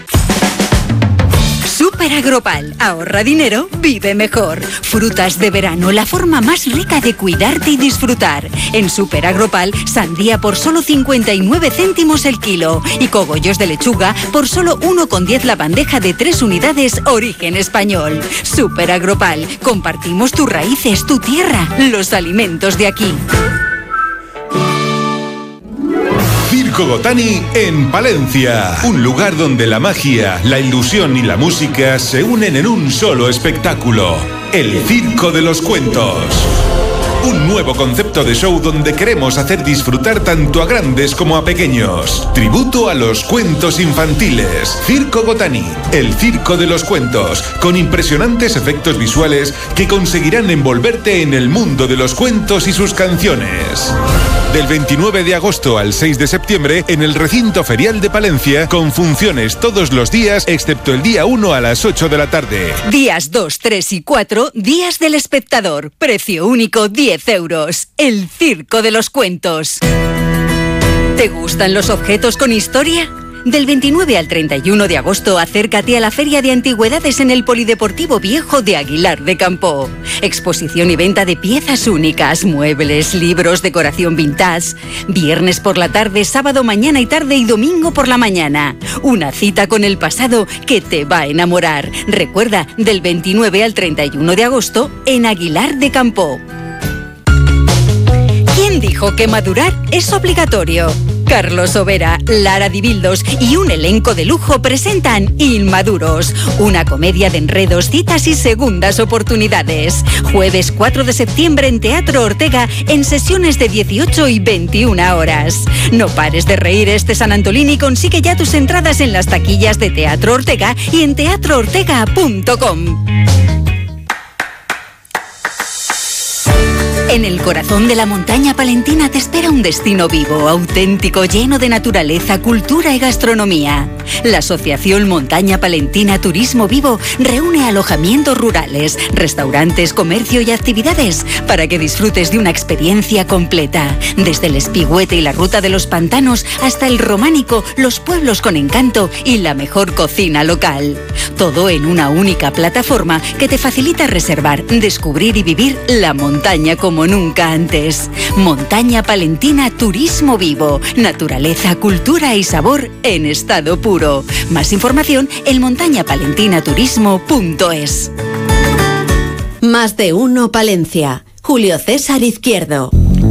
Super Agropal. Ahorra dinero, vive mejor. Frutas de verano, la forma más rica de cuidarte y disfrutar. En Super Agropal, sandía por solo cincuenta y nueve céntimos el kilo. Y cogollos de lechuga por solo uno con diez la bandeja de tres unidades origen español. Super Agropal. Compartimos tus raíces, tu tierra, los alimentos de aquí. Circo Gotani en Palencia, un lugar donde la magia, la ilusión y la música se unen en un solo espectáculo, el Circo de los Cuentos. Un nuevo concepto de show donde queremos hacer disfrutar tanto a grandes como a pequeños. Tributo a los cuentos infantiles. Circo Gotani, el circo de los cuentos, con impresionantes efectos visuales que conseguirán envolverte en el mundo de los cuentos y sus canciones. Del veintinueve de agosto al seis de septiembre en el recinto ferial de Palencia, con funciones todos los días excepto el día uno a las ocho de la tarde. Días dos, tres y cuatro, días del espectador. Precio único diez diez euros. El Circo de los Cuentos. ¿Te gustan los objetos con historia? Del veintinueve al treinta y uno de agosto, acércate a la Feria de Antigüedades en el Polideportivo Viejo de Aguilar de Campoo. Exposición y venta de piezas únicas, muebles, libros, decoración vintage. Viernes por la tarde, sábado mañana y tarde y domingo por la mañana. Una cita con el pasado que te va a enamorar. Recuerda, del veintinueve al treinta y uno de agosto en Aguilar de Campoo. ¿Quién dijo que madurar es obligatorio? Carlos Overa, Lara Dibildos y un elenco de lujo presentan Inmaduros, una comedia de enredos, citas y segundas oportunidades. Jueves cuatro de septiembre en Teatro Ortega, en sesiones de dieciocho y veintiuna horas. No pares de reír este San Antolín y consigue ya tus entradas en las taquillas de Teatro Ortega y en teatro ortega punto com. En el corazón de la montaña palentina te espera un destino vivo, auténtico, lleno de naturaleza, cultura y gastronomía. La Asociación Montaña Palentina Turismo Vivo reúne alojamientos rurales, restaurantes, comercio y actividades para que disfrutes de una experiencia completa. Desde el Espigüete y la Ruta de los Pantanos hasta el Románico, los pueblos con encanto y la mejor cocina local. Todo en una única plataforma que te facilita reservar, descubrir y vivir la montaña como nunca antes. Montaña Palentina Turismo Vivo. Naturaleza, cultura y sabor en estado puro. Más información en montaña palentina turismo punto es. Más de uno Palencia. Julio César Izquierdo.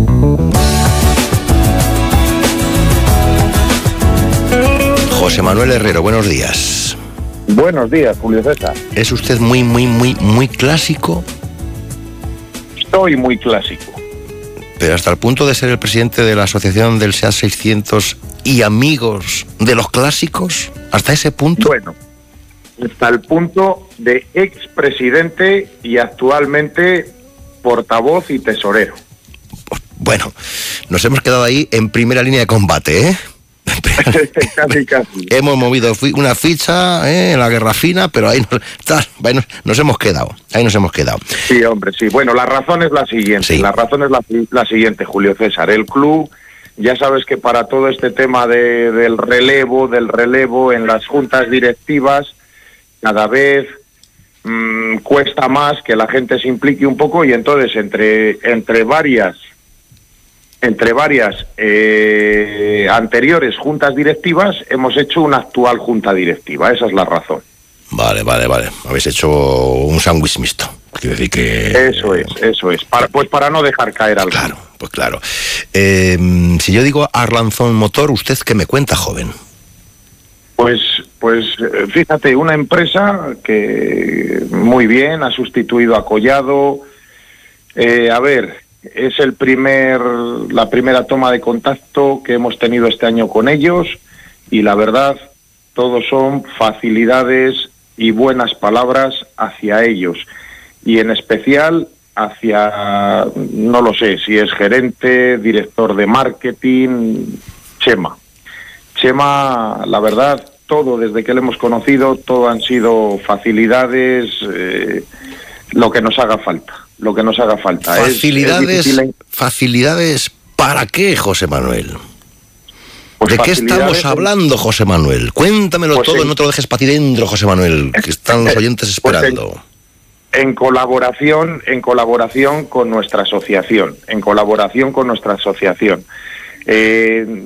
José Manuel Herrero, buenos días. Buenos días, Julio César. ¿Es usted muy, muy, muy, muy clásico? Soy muy clásico. Pero hasta el punto de ser el presidente de la asociación del SEAT seiscientos y amigos de los clásicos, ¿hasta ese punto? Bueno, hasta el punto de expresidente y actualmente portavoz y tesorero. Bueno, nos hemos quedado ahí en primera línea de combate, ¿eh? casi, casi. Hemos movido una ficha ¿eh? en la guerra fina, pero ahí nos, tal, ahí nos, nos hemos quedado. Ahí nos hemos quedado. Sí, hombre, sí. Bueno, la razón es la siguiente. Sí. La razón es la, la siguiente, Julio César. El club, ya sabes que para todo este tema de, del relevo, del relevo en las juntas directivas, cada vez mmm, cuesta más que la gente se implique un poco y entonces entre, entre varias... Entre varias eh, anteriores juntas directivas hemos hecho una actual junta directiva. Esa es la razón. Vale, vale, vale. Habéis hecho un sándwich mixto. Quiero decir que... Eso es, eso es. Para, pues para no dejar caer algo. Claro, pues claro. Eh, si yo digo Arlanzón Motor, ¿usted qué me cuenta, joven? Pues, pues fíjate, una empresa que muy bien ha sustituido a Collado. Eh, a ver... Es el primer, la primera toma de contacto que hemos tenido este año con ellos y la verdad, todos son facilidades y buenas palabras hacia ellos y en especial hacia, no lo sé, si es gerente, director de marketing, Chema. Chema, la verdad, todo desde que le hemos conocido, todo han sido facilidades, eh, lo que nos haga falta. Lo que nos haga falta. Facilidades, es, es ¿facilidades para qué, José Manuel? Pues ¿de qué estamos hablando, José Manuel? Cuéntamelo pues todo, en, no te lo dejes para ti dentro, José Manuel, que están los oyentes esperando. Pues en, en colaboración, en colaboración con nuestra asociación, en colaboración con nuestra asociación. Eh,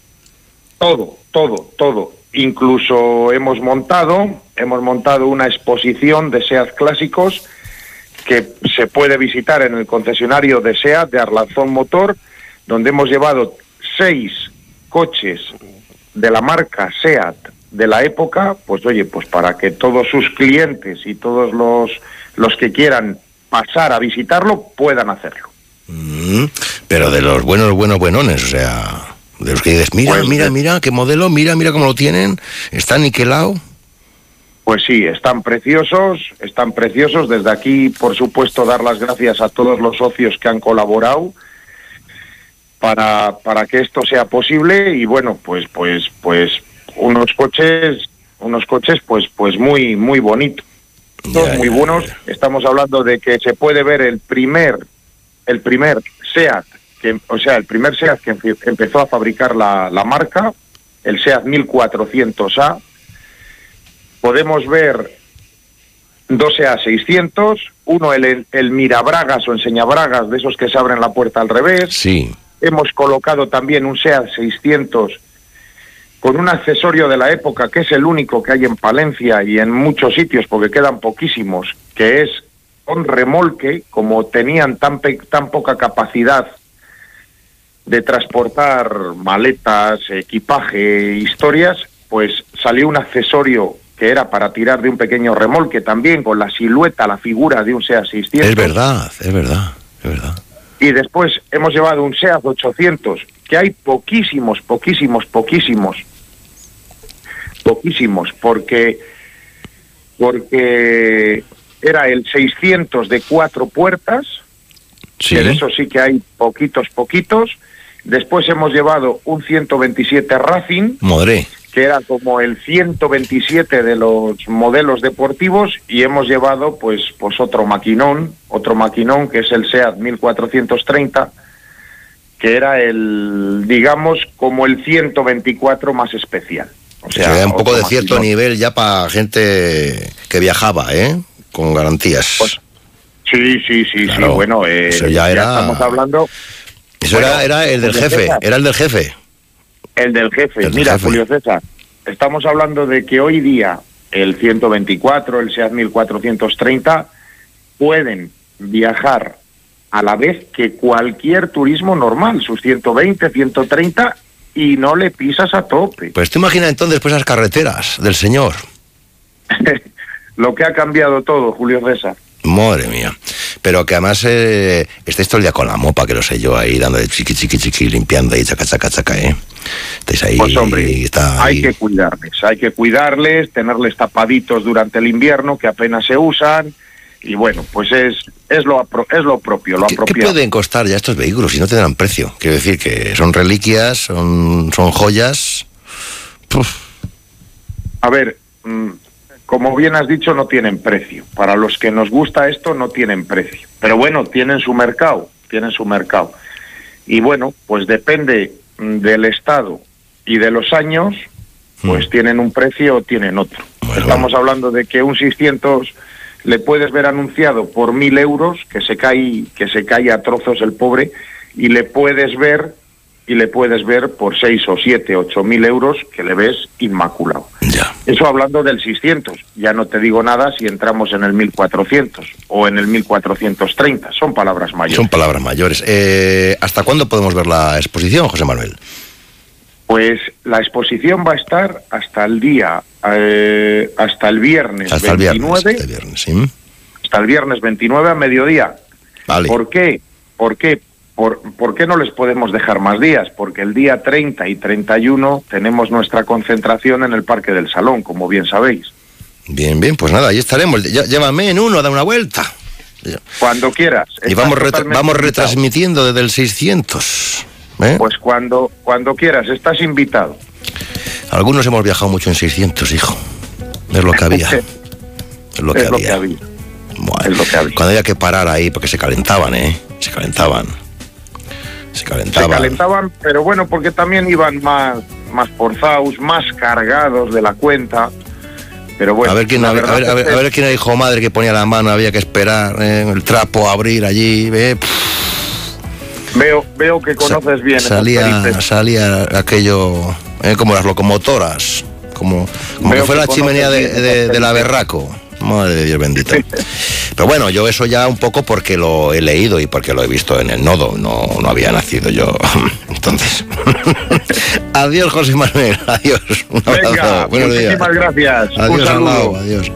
todo, todo, todo. Incluso hemos montado, hemos montado una exposición de SEAT clásicos que se puede visitar en el concesionario de SEAT de Arlanzón Motor, donde hemos llevado seis coches de la marca SEAT de la época, pues oye, pues para que todos sus clientes y todos los, los que quieran pasar a visitarlo puedan hacerlo. Mm, pero de los buenos, buenos, buenones, o sea, de los que dices, mira, pues, mira, mira, qué modelo, mira, mira cómo lo tienen, está niquelado. Pues sí, están preciosos, están preciosos. Desde aquí, por supuesto, dar las gracias a todos los socios que han colaborado para, para que esto sea posible. Y bueno, pues, pues, pues, unos coches, unos coches, pues, pues muy, muy bonitos, ya, muy ya, buenos. Ya. Estamos hablando de que se puede ver el primer el primer SEAT, que, o sea, el primer SEAT que empezó a fabricar la, la marca, el SEAT mil cuatrocientos A. Podemos ver dos SEAT seiscientos, uno el, el mirabragas o enseñabragas, de esos que se abren la puerta al revés. Sí. Hemos colocado también un SEAT seiscientos con un accesorio de la época, que es el único que hay en Palencia y en muchos sitios, porque quedan poquísimos, que es un remolque. Como tenían tan, pe tan poca capacidad de transportar maletas, equipaje, historias, pues salió un accesorio que era para tirar de un pequeño remolque también, con la silueta, la figura de un SEAT seiscientos. Es verdad, es verdad, es verdad. Y después hemos llevado un SEAT ochocientos, que hay poquísimos, poquísimos, poquísimos, poquísimos, porque, porque era el seiscientos de cuatro puertas, sí. Que de eso sí que hay poquitos, poquitos. Después hemos llevado un ciento veintisiete Racing, Madre. que era como el ciento veintisiete de los modelos deportivos, y hemos llevado pues pues otro maquinón, otro maquinón que es el SEAT mil cuatrocientos treinta, que era el, digamos, como el ciento veinticuatro más especial. O sea, o sea un poco de cierto maquinón. nivel ya para gente que viajaba, ¿eh? Con garantías. Pues, sí, sí, sí, claro, sí, bueno, eh, eso ya, era... ya estamos hablando... Eso bueno, era, era el del jefe, César, era el del jefe. El del jefe. El del Mira, jefe. Julio César, estamos hablando de que hoy día el ciento veinticuatro, el SEAT mil cuatrocientos treinta pueden viajar a la vez que cualquier turismo normal, sus ciento veinte, ciento treinta, y no le pisas a tope. Pues tú imaginas entonces pues esas carreteras del señor. Lo que ha cambiado todo, Julio César. Madre mía. Pero que además eh, estáis todo el día con la mopa, que lo sé yo, ahí dando de chiqui, chiqui, chiqui, limpiando ahí, chaca, chaca, chaca, ¿eh? Estáis ahí, pues hombre, está hay ahí. que cuidarles, hay que cuidarles, tenerles tapaditos durante el invierno, que apenas se usan, y bueno, pues es es lo, apro es lo propio, lo ¿Qué, apropiado. ¿Qué pueden costar ya estos vehículos si no tendrán precio? Quiero decir que son reliquias, son, son joyas. Puf. A ver, mmm, como bien has dicho, no tienen precio. Para los que nos gusta esto, no tienen precio. Pero bueno, tienen su mercado, tienen su mercado. Y bueno, pues depende del estado y de los años, pues mm. tienen un precio o tienen otro. Bueno, Estamos bueno. hablando de que un seiscientos le puedes ver anunciado por mil euros, que se cae, que se cae a trozos el pobre, y le puedes ver y le puedes ver por seis o siete, ocho mil euros, que le ves inmaculado. Ya. Eso hablando del seiscientos. Ya no te digo nada si entramos en el mil cuatrocientos o en el mil cuatrocientos treinta. Son palabras mayores. Son palabras mayores. Eh, ¿Hasta cuándo podemos ver la exposición, José Manuel? Pues la exposición va a estar hasta el día, eh, hasta el viernes hasta el veintinueve. Viernes, hasta el viernes, ¿sí? Hasta el viernes veintinueve a mediodía. Vale. ¿Por qué? ¿Por qué? ¿Por, ¿Por qué no les podemos dejar más días? Porque el día treinta y treinta y uno tenemos nuestra concentración en el Parque del Salón, como bien sabéis. Bien, bien, pues nada, ahí estaremos. Llévame en uno, da una vuelta. Cuando quieras. Y vamos, ret vamos retransmitiendo desde el seiscientos. ¿eh? Pues cuando, cuando quieras, estás invitado. Algunos hemos viajado mucho en seiscientos, hijo. Es lo que había. Es lo que es había. Lo que había. Bueno, es lo que había. Cuando había que parar ahí, porque se calentaban, ¿eh? Se calentaban. Se calentaban. Se calentaban, pero bueno, porque también iban más, más forzados, más cargados de la cuenta. Pero bueno, a ver quién, a ver, a ver, a ver, a ver quién era hijo madre que ponía la mano, había que esperar, ¿eh? El trapo, abrir allí, ¿eh? Veo, veo que conoces bien. Salía, salía aquello, ¿eh? Como las locomotoras, como, como que fue la chimenea de, de, de la Berraco. Madre de Dios bendito. Pero bueno, yo eso ya un poco porque lo he leído y porque lo he visto en el nodo. No, no había nacido yo. Entonces. Adiós, José Manuel. Adiós. Un abrazo. Venga, buenos días. Muchísimas gracias. Adiós, un saludo. Arnau, adiós.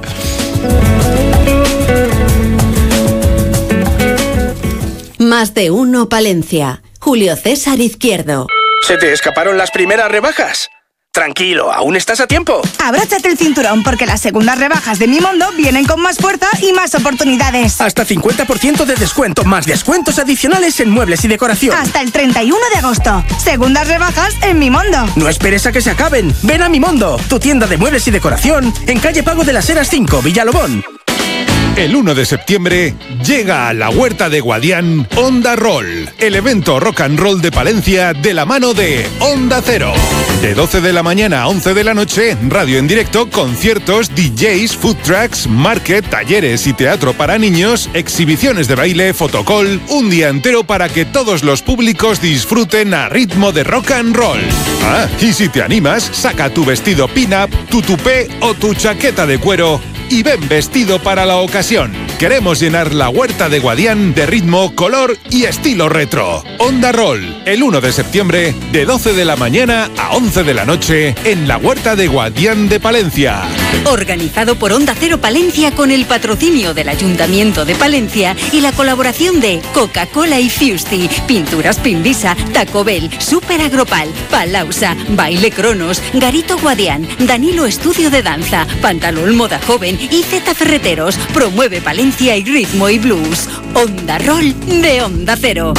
Más de uno Palencia. Julio César Izquierdo. ¿Se te escaparon las primeras rebajas? Tranquilo, aún estás a tiempo. Abróchate el cinturón porque las segundas rebajas de Mi Mondo vienen con más fuerza y más oportunidades. Hasta cincuenta por ciento de descuento, más descuentos adicionales en muebles y decoración. Hasta el treinta y uno de agosto. Segundas rebajas en Mi Mondo. No esperes a que se acaben. Ven a Mi Mondo, tu tienda de muebles y decoración, en calle Pago de las Heras cinco, Villalobón. El uno de septiembre llega a la Huerta de Guadián Onda Roll, el evento rock and roll de Palencia de la mano de Onda Cero. De doce de la mañana a once de la noche, radio en directo, conciertos, D Js, food trucks, market, talleres y teatro para niños, exhibiciones de baile, fotocall, un día entero para que todos los públicos disfruten a ritmo de rock and roll. Ah, y si te animas, saca tu vestido pin-up, tu tupé o tu chaqueta de cuero y ven vestido para la ocasión. Queremos llenar la Huerta de Guadián de ritmo, color y estilo retro. Onda Roll, el uno de septiembre, de doce de la mañana a once de la noche, en la Huerta de Guadián de Palencia. Organizado por Onda Cero Palencia con el patrocinio del Ayuntamiento de Palencia y la colaboración de Coca-Cola y Fusti, Pinturas Pinvisa, Taco Bell, Super Agropal, Palausa, Baile Cronos, Garito Guadián, Danilo Estudio de Danza, Pantalón Moda Joven y Z Ferreteros. Promueve Palencia y ritmo y blues. Onda Roll de Onda Cero.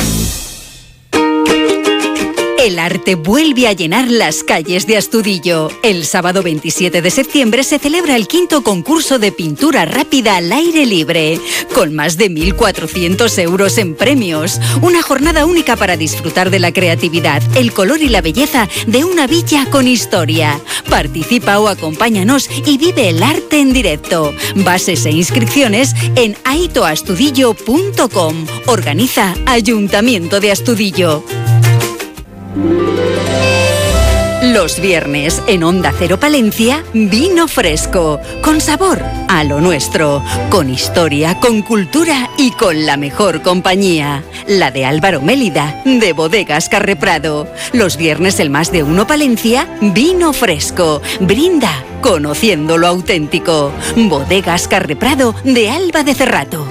El arte vuelve a llenar las calles de Astudillo. El sábado veintisiete de septiembre se celebra el quinto concurso de pintura rápida al aire libre, con más de mil cuatrocientos euros en premios. Una jornada única para disfrutar de la creatividad, el color y la belleza de una villa con historia. Participa o acompáñanos y vive el arte en directo. Bases e inscripciones en aitoastudillo punto com. Organiza Ayuntamiento de Astudillo. Los viernes en Onda Cero Palencia, vino fresco, con sabor a lo nuestro, con historia, con cultura y con la mejor compañía. La de Álvaro Mélida, de Bodegas Carreprado. Los viernes el Más de Uno Palencia, vino fresco. Brinda conociendo lo auténtico. Bodegas Carreprado de Alba de Cerrato.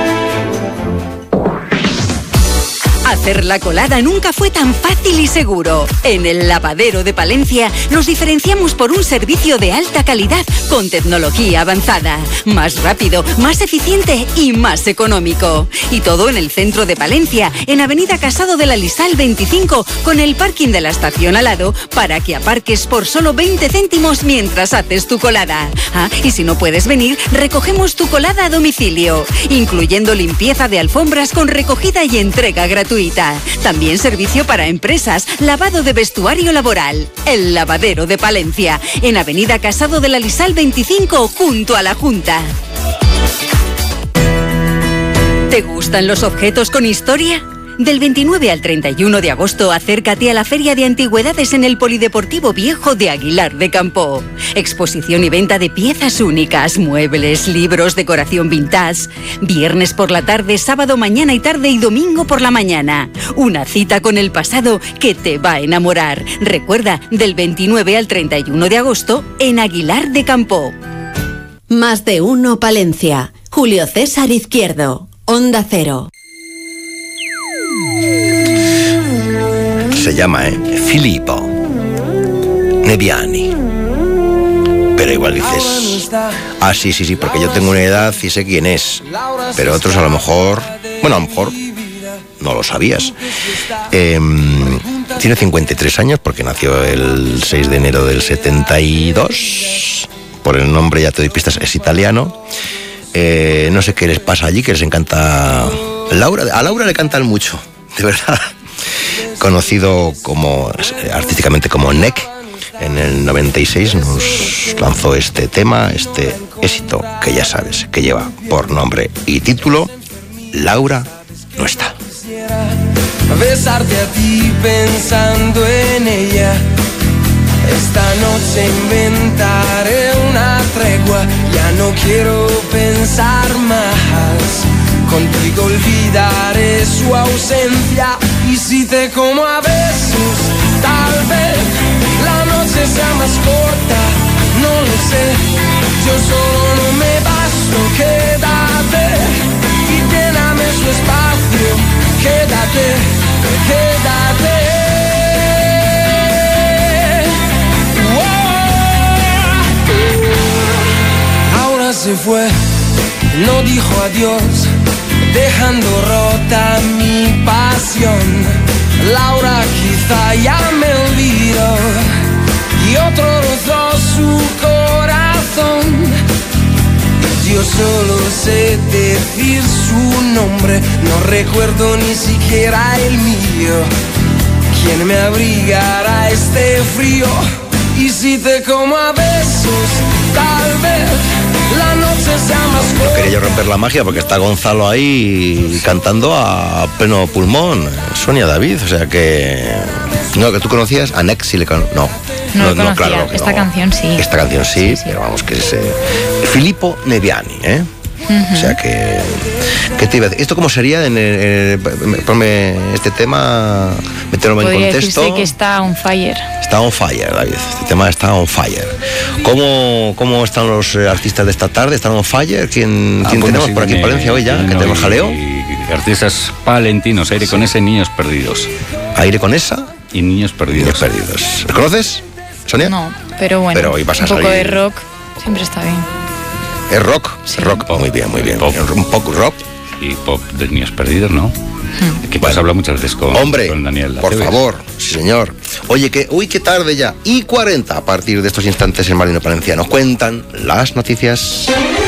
Hacer la colada nunca fue tan fácil y seguro. En el Lavadero de Palencia nos diferenciamos por un servicio de alta calidad con tecnología avanzada. Más rápido, más eficiente y más económico. Y todo en el centro de Palencia, en Avenida Casado de la Lisal veinticinco, con el parking de la estación al lado, para que aparques por solo veinte céntimos mientras haces tu colada. Ah, y si no puedes venir, recogemos tu colada a domicilio, incluyendo limpieza de alfombras con recogida y entrega gratuita. También servicio para empresas, lavado de vestuario laboral. El Lavadero de Palencia, en Avenida Casado de la Lisal veinticinco, junto a la Junta. ¿Te gustan los objetos con historia? Del veintinueve al treinta y uno de agosto, acércate a la Feria de Antigüedades en el Polideportivo Viejo de Aguilar de Campoo. Exposición y venta de piezas únicas, muebles, libros, decoración vintage. Viernes por la tarde, sábado mañana y tarde y domingo por la mañana. Una cita con el pasado que te va a enamorar. Recuerda, del veintinueve al treinta y uno de agosto en Aguilar de Campoo. Más de Uno Palencia. Julio César Izquierdo. Onda Cero. Se llama, ¿eh? Filippo Neviani. Pero igual dices, ah, sí, sí, sí, porque yo tengo una edad y sé quién es. Pero otros a lo mejor, bueno, a lo mejor no lo sabías. Eh, tiene cincuenta y tres años porque nació el seis de enero del setenta y dos. Por el nombre ya te doy pistas, es italiano. Eh, no sé qué les pasa allí, que les encanta... Laura, a Laura le cantan mucho, de verdad. Conocido como artísticamente como N E C, en el noventa y seis nos lanzó este tema, este éxito que ya sabes, que lleva por nombre y título Laura no está. Besarte a ti pensando en ella. Esta noche inventaré una tregua. Ya no quiero pensar más. Contigo olvidaré su ausencia. Y si te como a besos, tal vez la noche sea más corta. No lo sé, yo solo no me basto. Quédate y lléname su espacio. Quédate, quédate. Ahora se fue, no dijo adiós, dejando rota mi pasión. Laura quizá ya me olvidó y otro rozó su corazón. Yo Yo solo sé decir su nombre, no recuerdo ni siquiera el mío. ¿Quién me abrigará este frío? Y si te como a besos, tal vez la noche sea más corta. No quería yo romper la magia porque está Gonzalo ahí cantando a pleno pulmón. Sonia David, o sea que... No, que tú conocías a Nexi, le con... no. No, no, no claro, esta no. canción sí. Esta canción sí, sí, sí. Pero vamos, que es eh, Filippo Neviani, ¿eh? Uh-huh. O sea que... ¿Qué te iba a decir? ¿Esto cómo sería? En el, en el, ponme este tema, meterlo en Podría contexto. Decirse que está on fire. Está on fire, David. Este tema está on fire. ¿Cómo, cómo están los artistas de esta tarde? ¿Están on fire? ¿Quién, ah, ¿quién bueno, tenemos sí, por aquí en Palencia hoy ya? ¿Que tenemos jaleo? Y artistas palentinos, Aire sí. con ese, Niños Perdidos. ¿Aire con esa? Y Niños Perdidos. Niños Perdidos. ¿Los conoces, Sonia? No, pero bueno, pero hoy vas a un poco salir... de rock siempre está bien. ¿Es rock? Sí. Rock, pop, muy bien, muy bien. Pop. Un poco rock. Y pop de Niños Perdidos, ¿no? Hmm. Que pues habla muchas veces con, Hombre, con Daniel. por Aceves. favor, sí señor. Oye, que uy, qué tarde ya. Y cuarenta a partir de estos instantes en Marino Palencia. Nos cuentan las noticias.